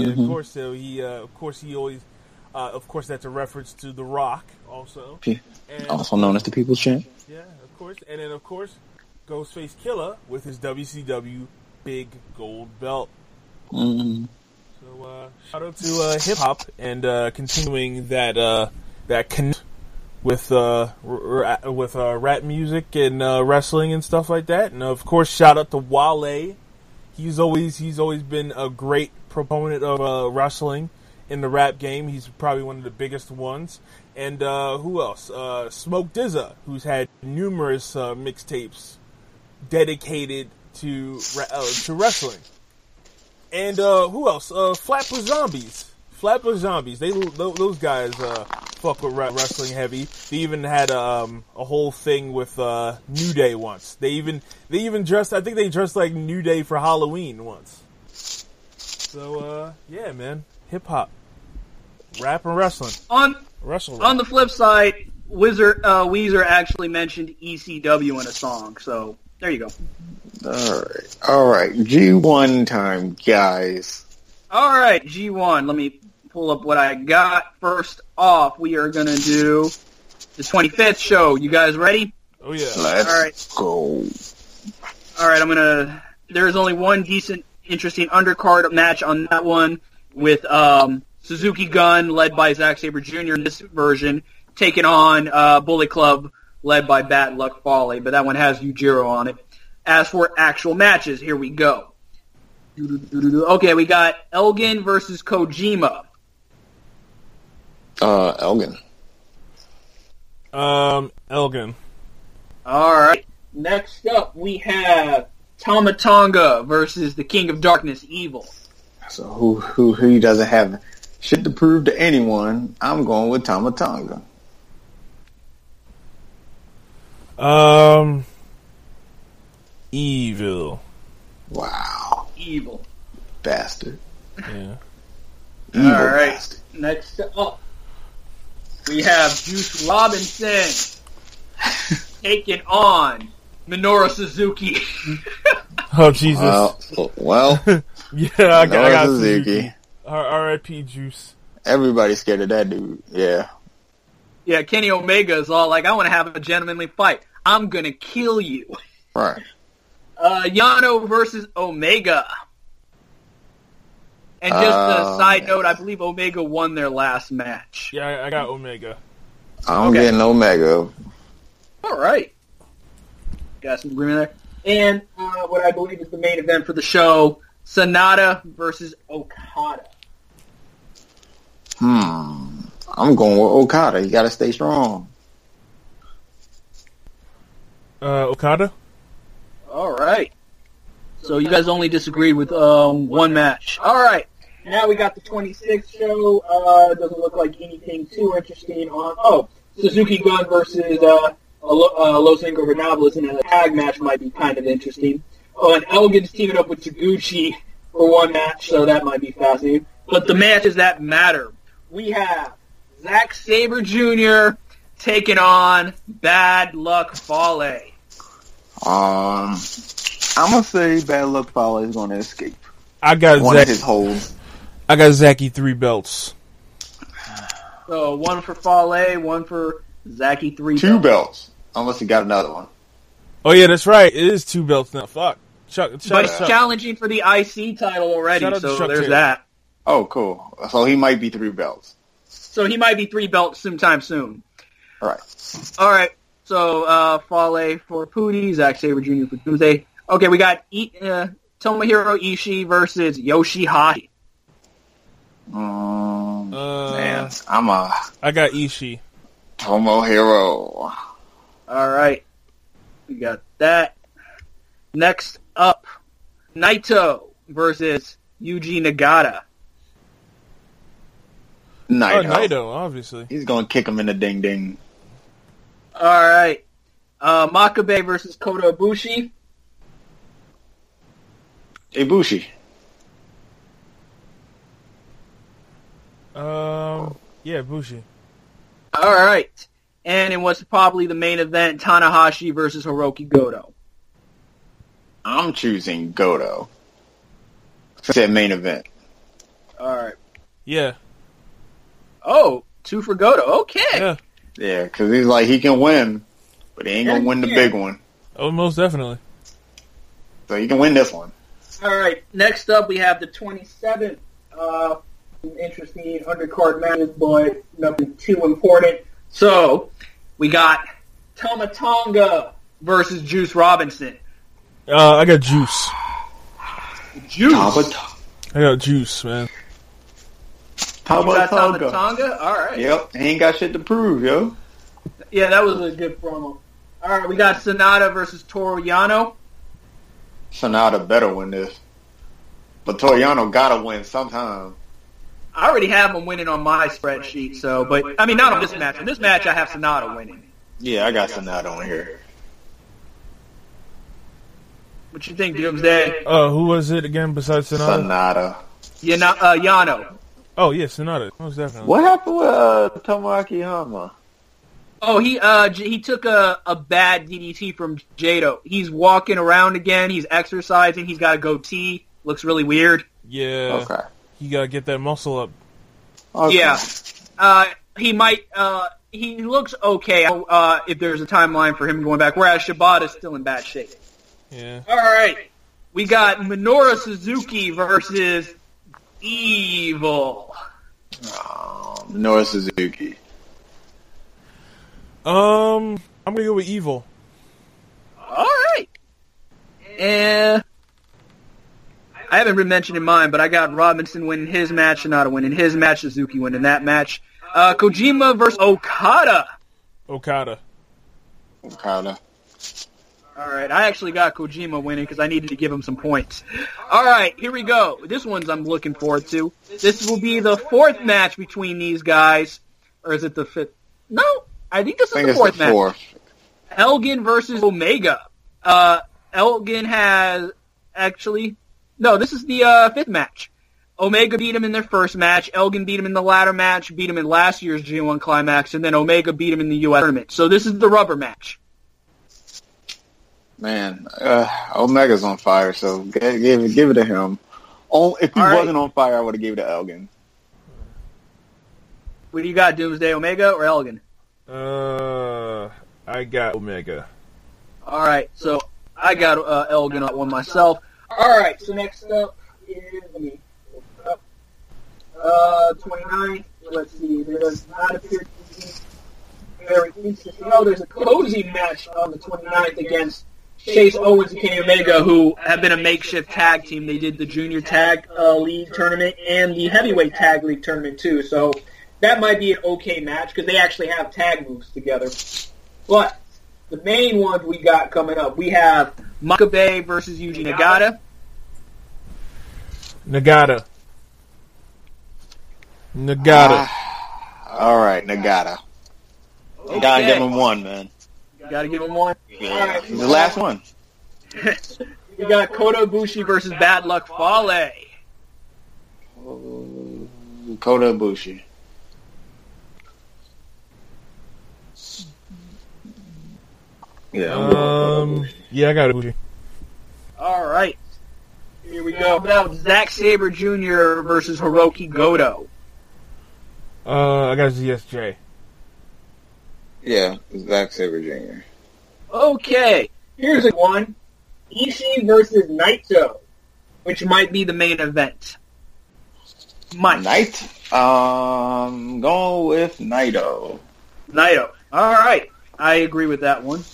of course that's a reference to The Rock, also. Also known as the People's Champ. Yeah, of course. And then, of course, Ghostface Killah with his WCW big gold belt. Mm-hmm. So, shout out to hip-hop and continuing that connect with rap music and wrestling and stuff like that. And, of course, shout out to Wale. He's always been a great proponent of wrestling in the rap game. He's probably one of the biggest ones. And who else? Smoke DZA, who's had numerous mixtapes dedicated to wrestling. And who else? Flatbush Zombies. Flatbush Zombies. Those guys fuck with wrestling heavy. They even had a whole thing with New Day once. They even dressed. I think they dressed like New Day for Halloween once. So yeah, man, hip hop, rap, and wrestling. On the flip side, Weezer actually mentioned ECW in a song. So there you go. All right. G1 time, guys. All right, G1. Let me pull up what I got. First off, we are going to do the 25th show. You guys ready? Oh, yeah. Let's go. All right, there's only one decent, interesting undercard match on that one with Suzuki Gun, led by Zack Sabre Jr. in this version, taking on Bullet Club, led by Bad Luck Fale. But that one has Yujiro on it. As for actual matches, here we go. Okay, we got Elgin versus Kojima. Elgin. Elgin. All right. Next up, we have Tama Tonga versus the King of Darkness, Evil. So who doesn't have shit to prove to anyone? I'm going with Tama Tonga. Evil. Wow. Evil. Bastard. Yeah. Evil all right. bastard. Next up, we have Juice Robinson taking on Minoru Suzuki. Oh, Jesus. Well yeah, I got Suzuki. R.I.P. Juice. Everybody's scared of that dude. Yeah. Yeah, Kenny Omega is all like, I want to have a gentlemanly fight. I'm going to kill you. Right. Yano versus Omega. And just a side note, I believe Omega won their last match. Yeah, I got Omega. I'm getting Omega. All right. Got some agreement there. And what I believe is the main event for the show, Sonata versus Okada. I'm going with Okada. You got to stay strong. Okada? All right. So you guys only disagreed with one match. All right. Now we got the 26th show. Doesn't look like anything too interesting on. Suzuki Gun versus Los Ingobernables in a tag match might be kind of interesting. And Elgin's teaming up with Taguchi for one match, so that might be fascinating. But the matches that matter, we have Zack Sabre Jr. taking on Bad Luck Fale. I'm gonna say Bad Luck Fale is gonna escape. I got one of his holds. I got Zachy 3 belts. So one for Fale, one for Zachy 3 2 belts, unless he got another one. Oh yeah, that's right. It is 2 belts now. Fuck. But he's challenging for the IC title already, so there's that. Oh, cool. So he might be 3 belts. So he might be 3 belts sometime soon. All right. So Fale for Pooty, Zack Sabre Jr. for Tuesday. Okay, we got Tomohiro Ishii versus Yoshihashi. Man, I got Ishii. Tomohiro. All right, we got that. Next up, Naito versus Yuji Nagata. Naito. Oh, Naito, obviously. He's gonna kick him in the ding ding. All right, Makabe versus Kota Ibushi. Ibushi. Yeah, Ibushi. All right, and in what's probably the main event, Tanahashi versus Hiroki Goto. I'm choosing Goto. Said main event. All right. Yeah. Oh, 2 for Goto. Okay. Yeah. Yeah, because he's like, he can win, but he ain't going to win the big one. Oh, most definitely. So he can win this one. All right. Next up, we have the 27th. Interesting undercard matches, but nothing too important. So, we got Tama Tonga versus Juice Robinson. I got Juice. Juice? I got Juice, man. Tama Tonga? All right. Yep, he ain't got shit to prove, yo. Yeah, that was a good promo. All right, we got Sonata versus Toru Yano. Sonata better win this. But Toru Yano gotta win sometime. I already have him winning on my spreadsheet, so, but, I mean, not on this match. In this match, I have Sonata winning. Yeah, I got Sonata on here. What you think, Doomsday? Who was it again besides Sonata? Sonata. Yano. Oh, yeah, Sonata. Most definitely. What happened with Tomoaki Hama? Oh, he took a bad DDT from Jado. He's walking around again. He's exercising. He's got a goatee. Looks really weird. Yeah. Okay. You gotta get that muscle up. Okay. Yeah. He might, he looks okay, if there's a timeline for him going back, whereas Shibata's still in bad shape. Yeah. Alright. We got Minoru Suzuki versus Evil. Minoru Suzuki. I'm gonna go with Evil. Alright. And I haven't been mentioning mine, but I got Robinson winning his match, Sonata winning his match, Suzuki winning that match. Kojima versus Okada. Okada. Alright, I actually got Kojima winning because I needed to give him some points. Alright, here we go. This one's I'm looking forward to. This will be the 4th match between these guys. Or is it the 5th? No, I think this is the 4th match. Elgin versus Omega. Elgin has actually... No, this is the 5th match. Omega beat him in their first match. Elgin beat him in the latter match, beat him in last year's G1 Climax, and then Omega beat him in the U.S. tournament. So this is the rubber match. Man, Omega's on fire, so give it to him. If he wasn't on fire, I would have gave it to Elgin. What do you got, Doomsday, Omega or Elgin? I got Omega. All right, so I got Elgin on one myself. All right, so next up is, let me look up, 29. Let's see, there does not appear to be very interesting. Oh, there's a cozy match on the 29th against Chase Owens and Kenny Omega, who have been a makeshift tag team. They did the Junior Tag League tournament and the Heavyweight Tag League tournament, too. So that might be an okay match because they actually have tag moves together. But the main ones we got coming up, we have Makabe versus Yuji Nagata. Nagata. All right, Nagata. Okay. Gotta give him one, man. Gotta give him one. Yeah. Right. He's the last one. We got Kota Ibushi versus Bad Luck Fale. Kota Ibushi. Yeah. Yeah, I got Ibushi. All right. Here we go. About Zack Sabre Jr. versus Hiroki Goto. I got ZSJ. Yeah, Zack Sabre Jr. Okay. Here's one. Ishii versus Naito, which might be the main event. Going with Naito. Naito. All right. I agree with that one.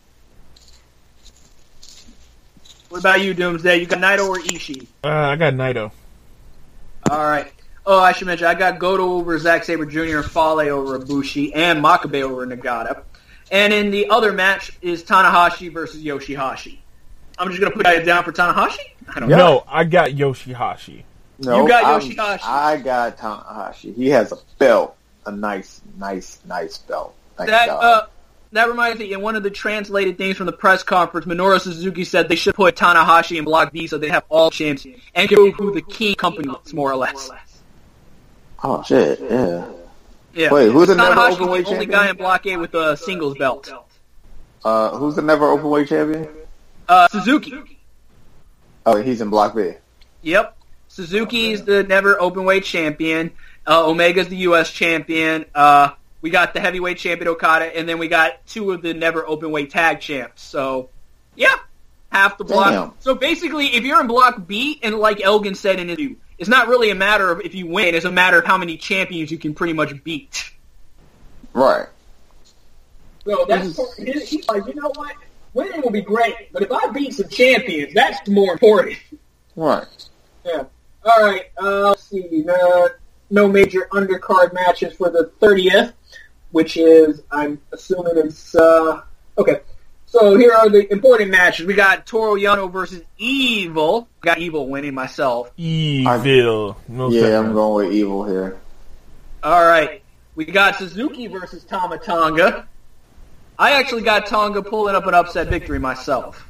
What about you, Doomsday? You got Naito or Ishii? I got Naito. All right. Oh, I should mention, I got Goto over Zack Sabre Jr., Fale over Ibushi, and Makabe over Nagata. And in the other match is Tanahashi versus Yoshihashi. I'm just going to put that down for Tanahashi? I don't know. No, I got Yoshihashi. No, You got Yoshihashi. I got Tanahashi. He has a belt. A nice belt. Thank God. That reminds me, in one of the translated things from the press conference, Minoru Suzuki said they should put Tanahashi in Block B so they have all champions and go who the key company is, more or less. Oh, shit, yeah. Yeah. Wait, who's the never Tanahashi openweight the only champion? guy in Block A with a singles belt. Who's the never openweight champion? Suzuki. Oh, he's in Block B. Yep. Suzuki's the never openweight champion. Omega's the U.S. champion. We got the heavyweight champion Okada, and then we got two of the never openweight tag champs. So, yeah, half the block. Damn. So basically, if you're in Block B, and like Elgin said in his review, it's not really a matter of if you win; it's a matter of how many champions you can pretty much beat. Right. So that's he's like, you know what? Winning will be great, but if I beat some champions, that's more important. Right. Yeah. All right. Let's see. No major undercard matches for the 30th, which is, I'm assuming it's, okay. So here are the important matches. We got Toru Yano versus Evil. Got Evil winning myself. Evil. I'm going with Evil here. All right. We got Suzuki versus Tama Tonga. I actually got Tonga pulling up an upset victory myself.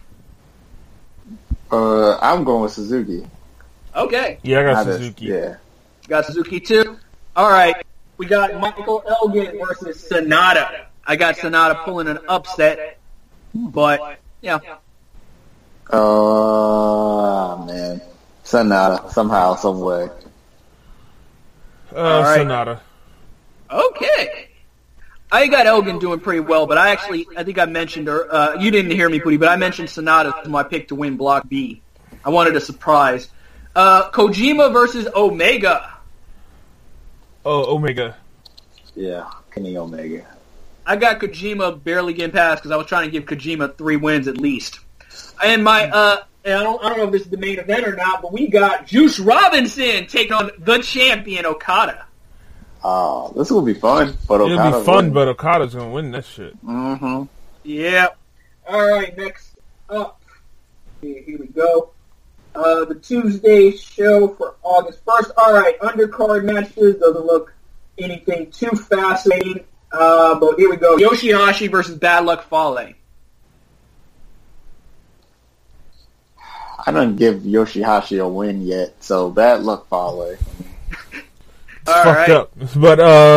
I'm going with Suzuki. Okay. Yeah, I got Suzuki. Yeah. Got Suzuki too. All right. We got Michael Elgin versus Sonata. I got Sonata pulling an upset, but yeah. Man, Sonata somehow, some way. right. Sonata. Okay. I got Elgin doing pretty well, but I think I mentioned, or you didn't hear me, Pooty, but I mentioned Sonata as my pick to win Block B. I wanted a surprise. Kojima versus Omega. Oh, Omega. Yeah, Kenny Omega. I got Kojima barely getting past because I was trying to give Kojima 3 wins at least. And my, and I don't know if this is the main event or not, but we got Juice Robinson taking on the champion Okada. Oh, this will be fun. But It'll be fun, but Okada's gonna win that shit. Mm-hmm. Yeah. All right, next up. Here we go. The Tuesday show for August 1st. All right, undercard matches. Doesn't look anything too fascinating. But here we go. Yoshihashi versus Bad Luck Fale. I didn't give Yoshihashi a win yet, so Bad Luck Fale. All Fucked right. up. But,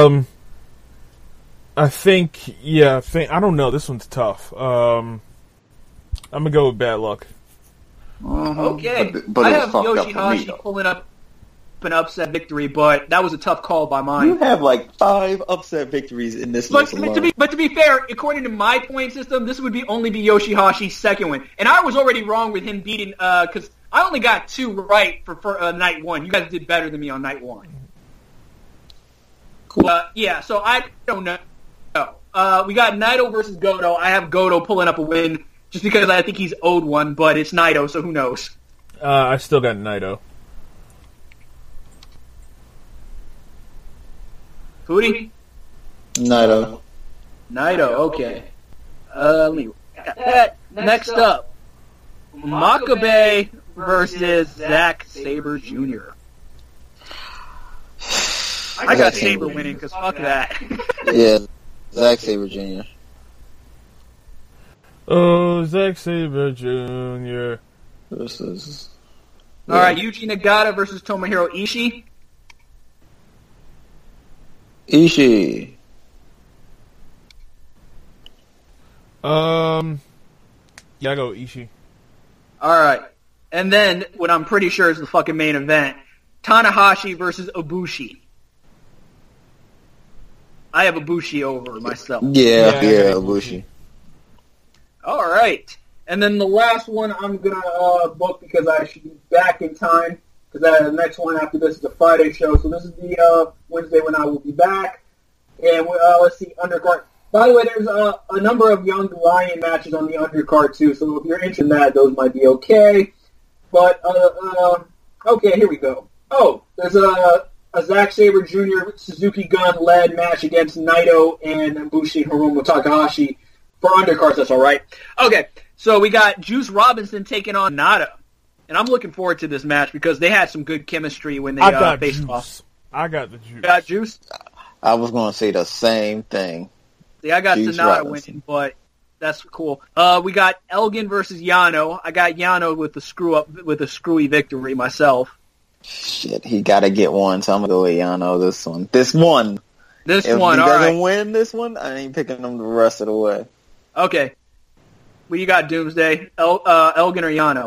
I think, I don't know. This one's tough. I'm gonna go with Bad Luck. Mm-hmm. Okay. But I it's have fucked up for me, Yoshihashi though. pulling up an upset victory, but that was a tough call by You mine. have like 5 upset victories in this But list alone. to be fair, according to my point system, this would only be Yoshihashi's second win, and I was already wrong with him beating because I only got 2 right for night 1. You guys did better than me on night 1. Cool. Yeah, so I don't know. We got Naito versus Goto. I have Goto pulling up a win just because I think he's owed one, but it's Naito, so who knows? I still got Naito. Pooty? Naito. Naito, okay. Let me got that. Next up, Makabe versus Zack Sabre Jr. I got Sabre winning because fuck that. Yeah, Zack Sabre Jr. Oh, Zack Sabre Jr. Versus. All right, Yuji Nagata versus Tomohiro Ishii. Ishii. Yeah, I go Ishii. All right, and then what I'm pretty sure is the fucking main event: Tanahashi versus Ibushi. I have Ibushi over myself. Yeah, Ibushi. All right. And then the last one I'm going to book because I should be back in time because the next one after this is a Friday show. So this is the Wednesday when I will be back. And let's see, undercard. By the way, there's a number of Young Lion matches on the undercard too. So if you're interested in that, those might be okay. But, okay, here we go. Oh, there's a Zack Sabre Jr. Suzuki Gun-led match against Naito and Ibushi Hiromu Takahashi. For undercards, that's all right. Okay, so we got Juice Robinson taking on Nada. And I'm looking forward to this match because they had some good chemistry when they faced off. I got the Juice. You got Juice? I was going to say the same thing. See, I got Juice Nada Robinson. winning, but that's cool. We got Elgin versus Yano. I got Yano with a screwy victory myself. Shit, he got to get one, so I'm going to go with Yano this one. If If he all doesn't right. win this one, I ain't picking him the rest of the way. Okay. What you got, Doomsday? Elgin or Yano?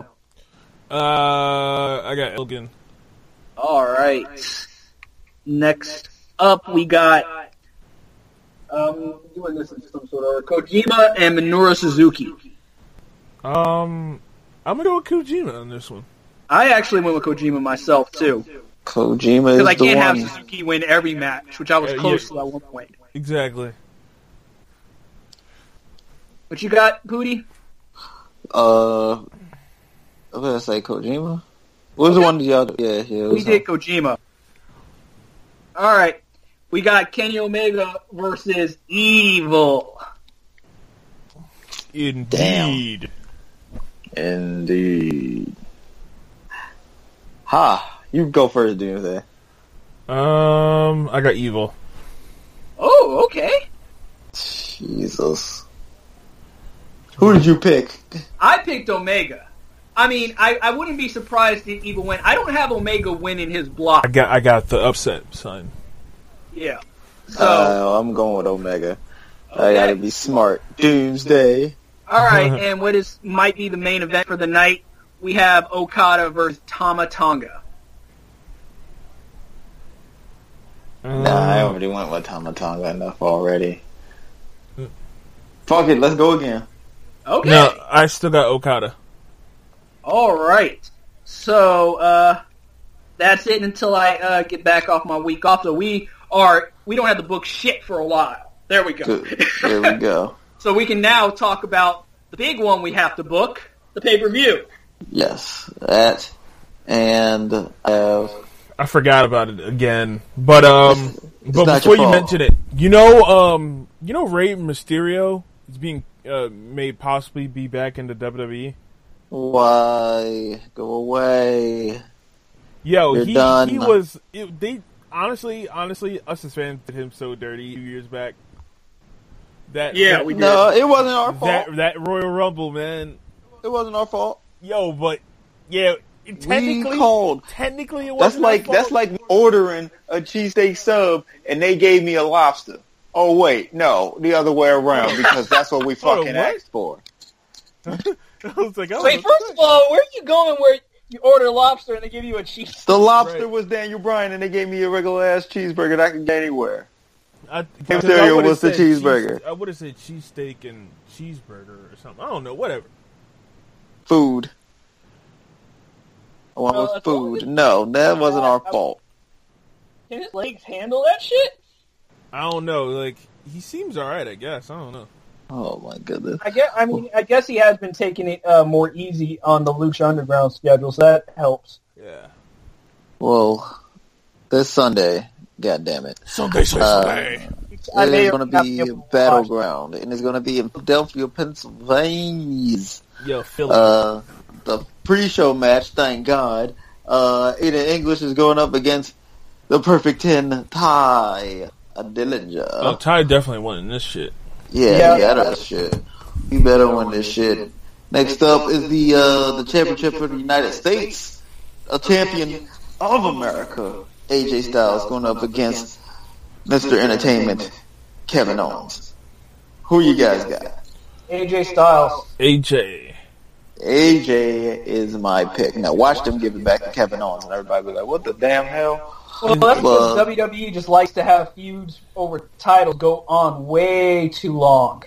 I got Elgin. All right. Next up, we got doing this in some sort of Kojima and Minoru Suzuki. I'm gonna go with Kojima on this one. I actually went with Kojima myself too Kojima is because I the can't one. have Suzuki win every match, which I was close to at one point. Exactly. What you got, Pooty? I'm gonna say Kojima. What was the one that y'all? Yeah. We did Kojima. All right. We got Kenny Omega versus Evil. Indeed. Indeed. Ha! You go first, Doomsday. I got Evil. Oh, okay. Jesus. Who did you pick? I picked Omega. I mean, I wouldn't be surprised if Evil win. I don't have Omega winning his block. I got the upset sign. Yeah. So, I'm going with Omega. okay. I gotta be smart. Doomsday. All right, and what might be the main event for the night? We have Okada versus Tama Tonga. Nah, I already went with Tamatanga enough already. Fuck it, let's go again. Okay. No, I still got Okada. All right. So that's it until I get back off my week off. So we don't have to book shit for a while. There we go. Good. There we go. So we can now talk about the big one we have to book, the pay-per-view. Yes, that and I forgot about it again, but It's but not before your you fault. mention it, you know Rey Mysterio is being may possibly be back in the WWE. why go away? Yo, You're he done. was. They honestly, us as fans did him so dirty 2 years back. Yeah, we did. No, it wasn't our fault. that Royal Rumble, man. It wasn't our fault. Yo, but yeah, technically, We called. Technically, it That's wasn't our like fault. ordering a cheesesteak sub and they gave me a lobster. Oh wait, no, the other way around because that's what we Hold on, fucking what? asked for. I was like, Wait, first of all, where are you going where you order lobster and they give you a cheese? The lobster Right. was Daniel Bryan and they gave me a regular ass cheeseburger that I could get anywhere. Mysterio Mysterio was the cheeseburger. I would have said cheesesteak and cheeseburger or something. I don't know, whatever. Food. I want No, was that's all food. it- No, that wasn't our fault. Can his legs handle that shit? I don't know. Like, he seems all right, I guess. I don't know. Oh my goodness. I guess he has been taking it more easy on the Lucha Underground schedule, so that helps. Yeah. Well, this Sunday, God damn it. Sunday. It's going to be Battleground, and it's going to be in Philadelphia, Pennsylvania. Yo, Philly. The pre-show match, thank God, Aiden English is going up against the Perfect 10, Ty Dillinger. Oh, Ty definitely winning this shit. Yeah, that shit. He better win this shit. Next up is the championship for the United States. A champion of America, AJ Styles, going up against Mr. Entertainment, Kevin Owens. Who you guys got? AJ Styles. AJ is my pick. Now watch them give it back to Kevin Owens, and everybody be like, "What the damn hell?" Well, that's because WWE just likes to have feuds over titles go on way too long.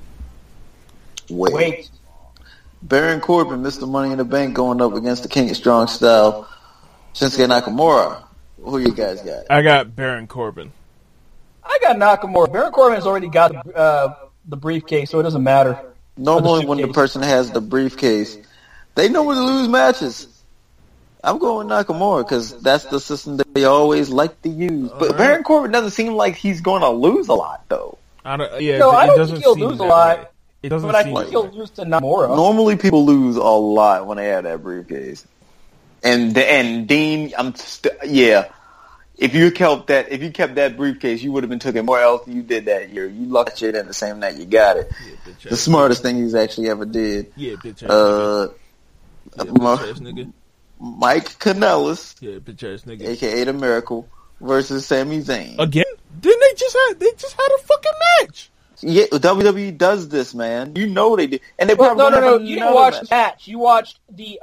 Wait. Baron Corbin, Mr. Money in the Bank, going up against the King of Strong Style, Shinsuke Nakamura. Who you guys got? I got Baron Corbin. I got Nakamura. Baron Corbin has already got the briefcase, so it doesn't matter. Normally when the person has the briefcase, they know when to lose matches. I'm going Nakamura because that's the system that they always like to use. But Baron Corbin doesn't seem like he's going to lose a lot, though. I don't think he'll lose a lot. It doesn't but I think he'll lose to Nakamura. Normally people lose a lot when they have that briefcase. And Dean, if you kept that briefcase, you would have been taking more L's than you did that year. You lucked shit in the same night you got it. Yeah, the smartest thing he's actually ever did. Yeah, bitch ass nigga. Mike Kanellis, bitch ass nigga, aka the Miracle, versus Sami Zayn. Again? Didn't they just had a fucking match? Yeah, WWE does this, man. You know they did, and they probably no. You didn't watch the match. You watched the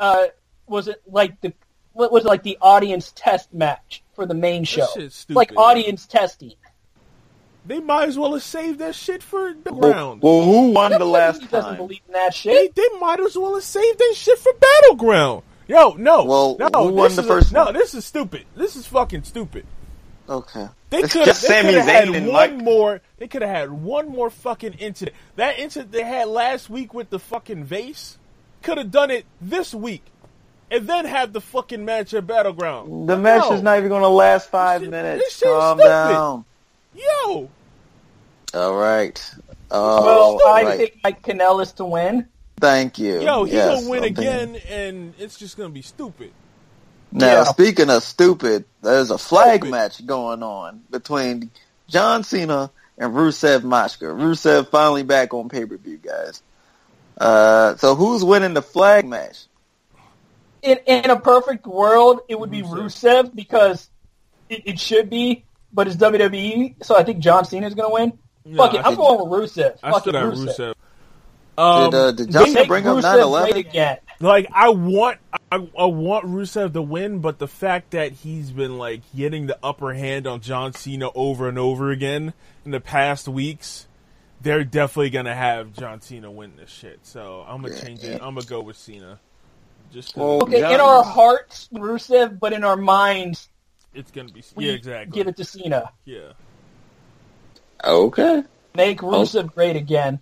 the audience test match for the main show? Stupid, like audience testing. They might as well have saved that shit for the round. Well, who won the last time? Doesn't believe in that shit. They might as well have saved that shit for Battleground. Yo, no. Well, who won the first one? No, this is stupid. This is fucking stupid. Okay. They could have had one more. They could have had one more fucking incident. That incident they had last week with the fucking vase, could have done it this week, and then have the fucking match at Battleground. The match is not even going to last 5 minutes. Calm down. Yo. All right. I picked Mike Kanellis to win. Thank you. Yo, he's going to win again, and it's just going to be stupid. Now, speaking of stupid, there's a flag match going on between John Cena and Rusev Machka. Rusev finally back on pay-per-view, guys. So who's winning the flag match? In a perfect world, it would be Rusev because it should be, but it's WWE, so I think John Cena is going to win. Fuck it, I'm going with Rusev. I still got Rusev. Did John Cena bring up 9/11? Like, I want Rusev to win, but the fact that he's been like getting the upper hand on John Cena over and over again in the past weeks, they're definitely gonna have John Cena win this shit. So I'm gonna change it. I'm gonna go with Cena. In our hearts, Rusev, but in our minds, it's gonna be exactly. Give it to Cena. Yeah. Okay. Make Rusev great again.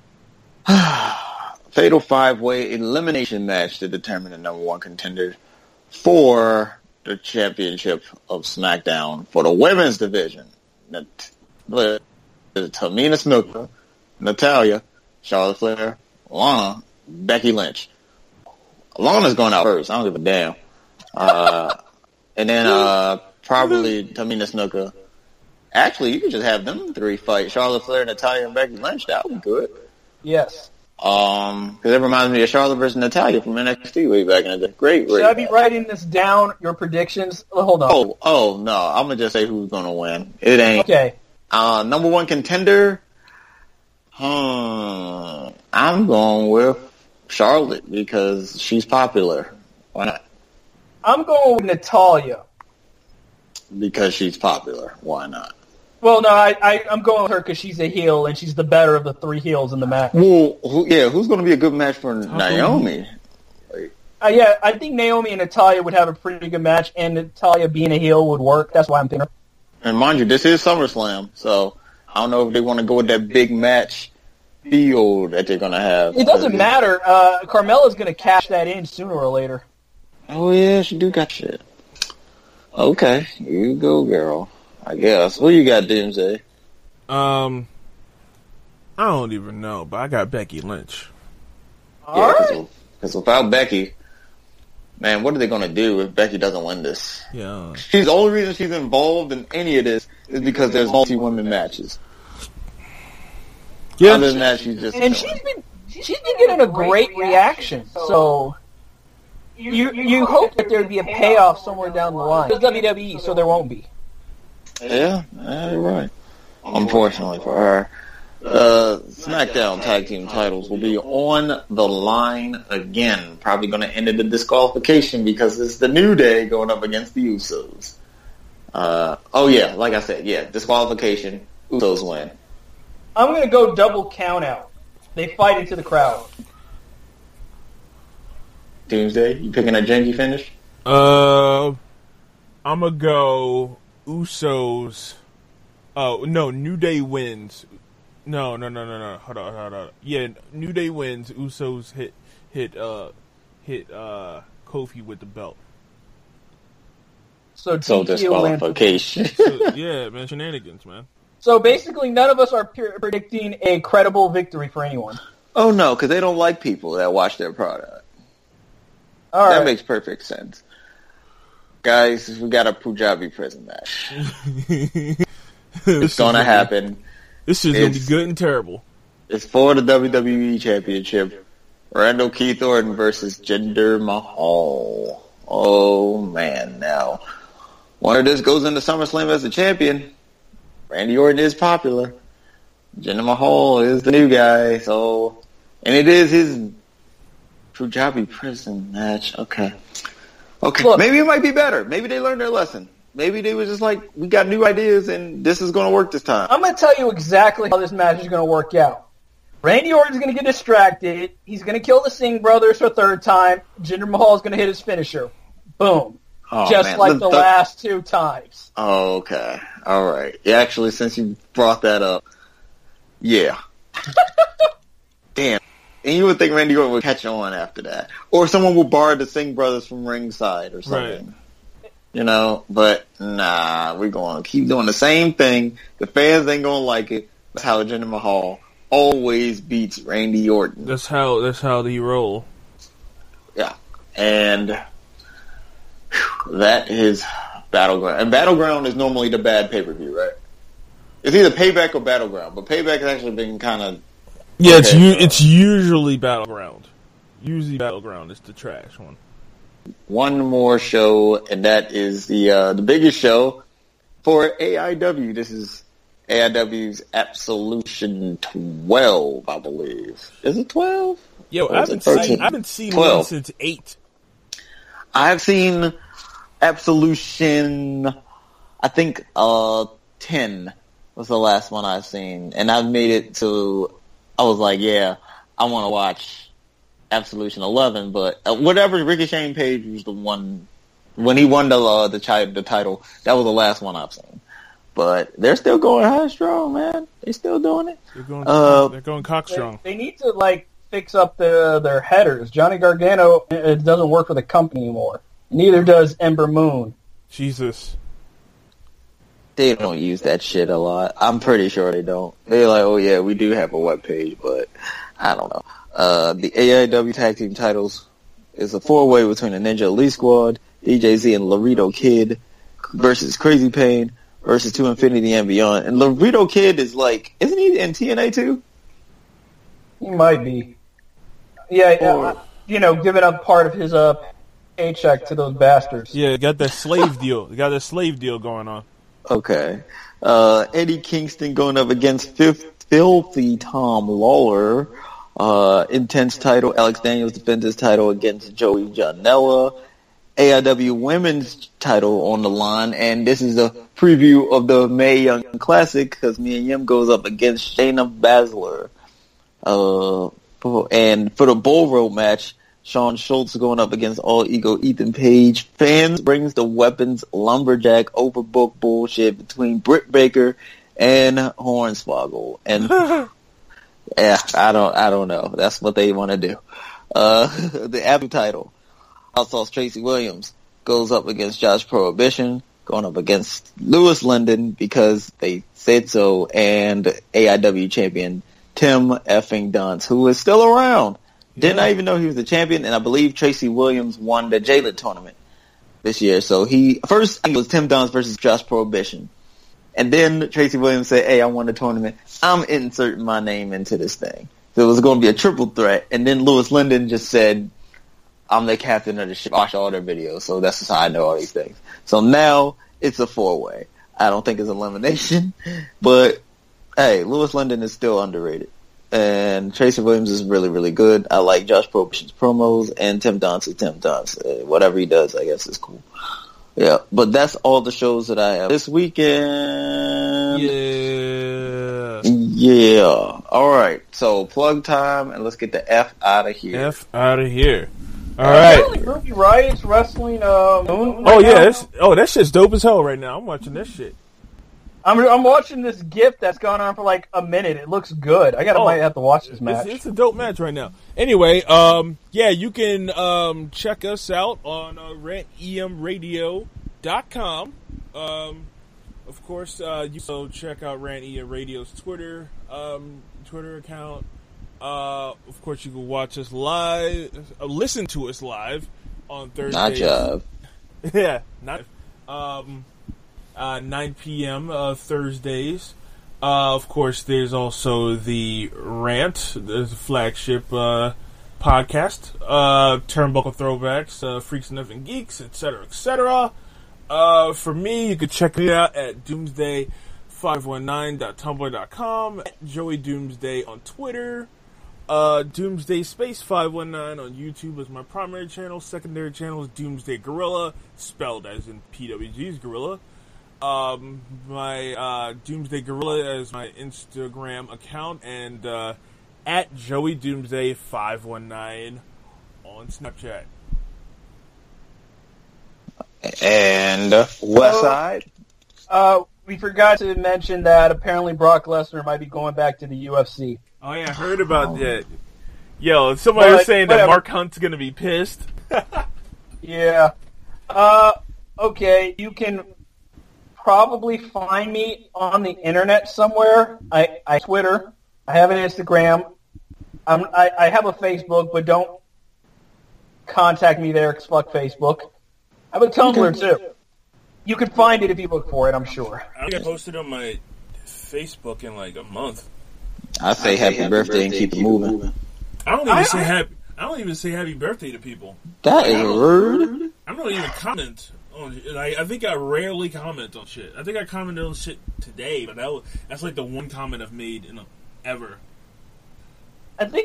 Fatal 5-way elimination match to determine the number one contender for the championship of SmackDown for the women's division. Tamina Snuka, Natalya, Charlotte Flair, Lana, Becky Lynch. Lana's going out first. I don't give a damn. And then probably Tamina Snuka. Actually, you could just have them three fight. Charlotte Flair, Natalya, and Becky Lynch. That would be good. Yes. Because it reminds me of Charlotte versus Natalya from NXT way back in the day. Great. Should I be writing this down, your predictions? Hold on. Oh, no. I'm going to just say who's going to win. It ain't. Okay. Number one contender? I'm going with Charlotte because she's popular. Why not? I'm going with Natalya. Because she's popular. Why not? Well, no, I'm going with her because she's a heel and she's the better of the three heels in the match. Well, who's going to be a good match for Naomi? I think Naomi and Natalya would have a pretty good match, and Natalya being a heel would work. That's why I'm thinking. And mind you, this is SummerSlam, so I don't know if they want to go with that big match feel that they're going to have. It doesn't matter. Carmella's going to cash that in sooner or later. Oh, yeah, she do got shit. Okay, you go, girl. I guess. Who you got, Doomsday? I don't even know, but I got Becky Lynch. Yeah, because without Becky, man, what are they going to do if Becky doesn't win this? Yeah. The only reason she's involved in any of this is because there's multi-women matches. Yeah. Other than that, she's just... And she's been getting a great reaction, so you hope that there'd be a payoff somewhere down the line. It's WWE, so there won't be. Yeah, you're right. Unfortunately for her. SmackDown Tag Team titles will be on the line again. Probably going to end in a disqualification because it's the New Day going up against the Usos. Like I said, disqualification. Usos win. I'm going to go double count out. They fight into the crowd. Doomsday, you picking a janky finish? I'm going to go Usos. Oh, no, New Day wins. No. Hold on. Yeah, New Day wins. Usos hit Kofi with the belt. So disqualification. Yeah, man, shenanigans, man. So basically, none of us are predicting a credible victory for anyone. Oh no, because they don't like people that watch their product. All right. That makes perfect sense. Guys, we got a Punjabi prison match. It's going to happen. This is going to be good and terrible. It's for the WWE Championship. Randall Keith Orton versus Jinder Mahal. Oh, man. Now, wonder this goes into SummerSlam as the champion. Randy Orton is popular. Jinder Mahal is the new guy. So, and it is his Punjabi prison match. Okay. Look, maybe it might be better. Maybe they learned their lesson. Maybe they were just like, we got new ideas and this is going to work this time. I'm going to tell you exactly how this match is going to work out. Randy Orton's going to get distracted. He's going to kill the Singh brothers for a third time. Jinder Mahal is going to hit his finisher. Boom. Like the last two times. Oh, okay. All right. Yeah, actually, since you brought that up, yeah. Damn. And you would think Randy Orton would catch on after that. Or someone will bar the Singh brothers from ringside or something. Right. You know, but nah, we're going to keep doing the same thing. The fans ain't going to like it. That's how Jinder Mahal always beats Randy Orton. That's how they roll. Yeah. And that is Battleground. And Battleground is normally the bad pay-per-view, right? It's either Payback or Battleground, but Payback has actually been kind of... Yeah, it's usually Battleground. Usually Battleground is the trash one. One more show, and that is the biggest show for AIW. This is AIW's Absolution 12, I believe. Is it 12? Yo, I haven't seen one since 8. I've seen Absolution, I think 10 was the last one I've seen, and I've made it to... I was like, yeah, I want to watch Absolution 11, but whatever Ricochet Page was the one when he won the title. That was the last one I've seen. But they're still going high strong, man. They're still doing it. They're going cock strong. They need to fix up their headers. Johnny Gargano it doesn't work for the company anymore. Neither does Ember Moon. Jesus. They don't use that shit a lot. I'm pretty sure they don't. They're like, oh yeah, we do have a webpage, but I don't know. The AIW Tag Team titles is a 4-way between the Ninja Elite Squad, DJZ and Laredo Kid versus Crazy Pain versus To Infinity and Beyond. And Laredo Kid is isn't he in TNA too? He might be. Yeah, giving up part of his paycheck to those bastards. Yeah, got that slave deal. They got that slave deal going on. Okay. Eddie Kingston going up against Filthy Tom Lawler. Intense title. Alex Daniels defends his title against Joey Janela. AIW Women's title on the line. And this is a preview of the Mae Young Classic because Mia Yim goes up against Shayna Baszler. And for the Bull Rope match, Sean Schultz going up against All Ego Ethan Page. Fans brings the weapons lumberjack overbooked bullshit between Britt Baker and Hornswoggle. And yeah, I don't know. That's what they want to do. The Abu title. Outlaws Tracy Williams goes up against Josh Prohibition. going up against Lewis Linden because they said so, and AIW champion Tim effing Dunce, who is still around. Did not even know he was the champion, and I believe Tracy Williams won the Jalen tournament this year. So first it was Tim Dunce versus Josh Prohibition. And then Tracy Williams said, hey, I won the tournament. I'm inserting my name into this thing. So it was going to be a triple threat. And then Lewis Linden just said, I'm the captain of the ship. Watch all their videos. So that's just how I know all these things. So now it's a 4-way. I don't think it's elimination. But, hey, Lewis Linden is still underrated. And Tracy Williams is really, really good. I like Josh Prohibition's promos. And Tim Dunce is Tim Dunce. Whatever he does, I guess, is cool. Yeah, but that's all the shows that I have this weekend. Yeah. All right. So plug time, and let's get the F out of here. All right. Ruby Riot's wrestling. That shit's dope as hell right now. I'm watching this shit. I'm watching this GIF that's gone on for like a minute. It looks good. Might have to watch this match. It's a dope match right now. Anyway, you can check us out on rantemradio.com. Of course, you can check out Rant EM Radio's Twitter account. Of course, you can watch us live, listen to us live on Thursdays. Not job. Yeah, not 9 p.m. Thursdays. Of course, there's also the Rant, the flagship podcast, Turnbuckle Throwbacks, Freaks and Nothing Geeks, etc., etc. For me, you can check me out at doomsday519.tumblr.com, at Joey Doomsday on Twitter, Doomsday Space 519 on YouTube is my primary channel. Secondary channel is Doomsday Gorilla, spelled as in PWG's Gorilla. My Doomsday Gorilla is my Instagram account, and at Joey Doomsday 519 on Snapchat. And Westside. We forgot to mention that apparently Brock Lesnar might be going back to the UFC. Oh yeah, I heard about that. Yo, somebody was saying that Mark Hunt's gonna be pissed. Yeah. Okay, you can probably find me on the internet somewhere. I Twitter. I have an Instagram. I have a Facebook, but don't contact me there because fuck Facebook. I have a Tumblr too. You can find it if you look for it, I'm sure. I think I posted on my Facebook in like a month. I say happy birthday and keep it moving. I don't even say happy birthday to people. That is rude. I don't even comment on. I think I rarely comment on shit. I think I commented on shit today, but that's like the one comment I've made in ever. I think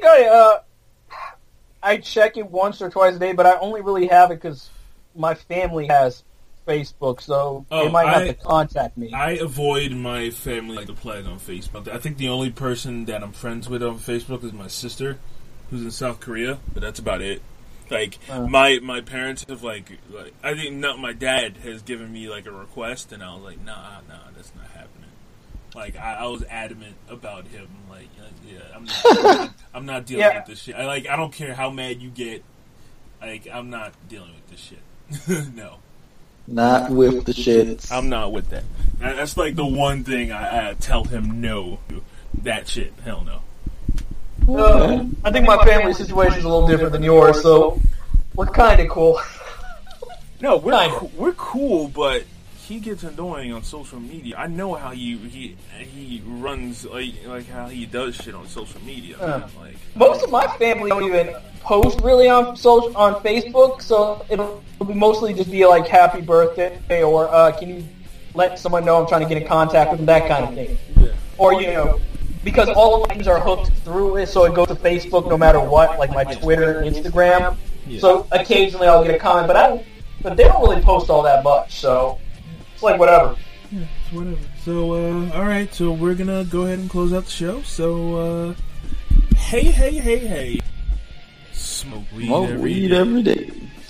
I check it once or twice a day, but I only really have it because my family has Facebook, so they might have to contact me. I avoid my family like the plague on Facebook. I think the only person that I'm friends with on Facebook is my sister, who's in South Korea, but that's about it. Like, my parents have, like I think my dad has given me, like, a request, and I was like, nah, that's not happening. Like, I was adamant about him, like, I'm not dealing with this shit. I don't care how mad you get, like, I'm not dealing with this shit. No. Not with the shit. I'm not with that. That's like the one thing I tell him no to. That shit. Hell no. I think my family situation is a little different than yours, so we're kind of cool. No, we're cool, but he gets annoying on social media. I know how he runs, like how he does shit on social media. Like, most of my family don't even post really on Facebook, so it'll be mostly just be like happy birthday or can you let someone know I'm trying to get in contact with them, that kind of thing. Yeah. Or, because all of my things are hooked through it, so it goes to Facebook no matter what, like my Twitter, Instagram. Yeah. So occasionally I'll get a comment, but they don't really post all that much, so it's like whatever. Yeah, it's whatever. So, alright, so we're gonna go ahead and close out the show. So, hey. Smoke weed every day.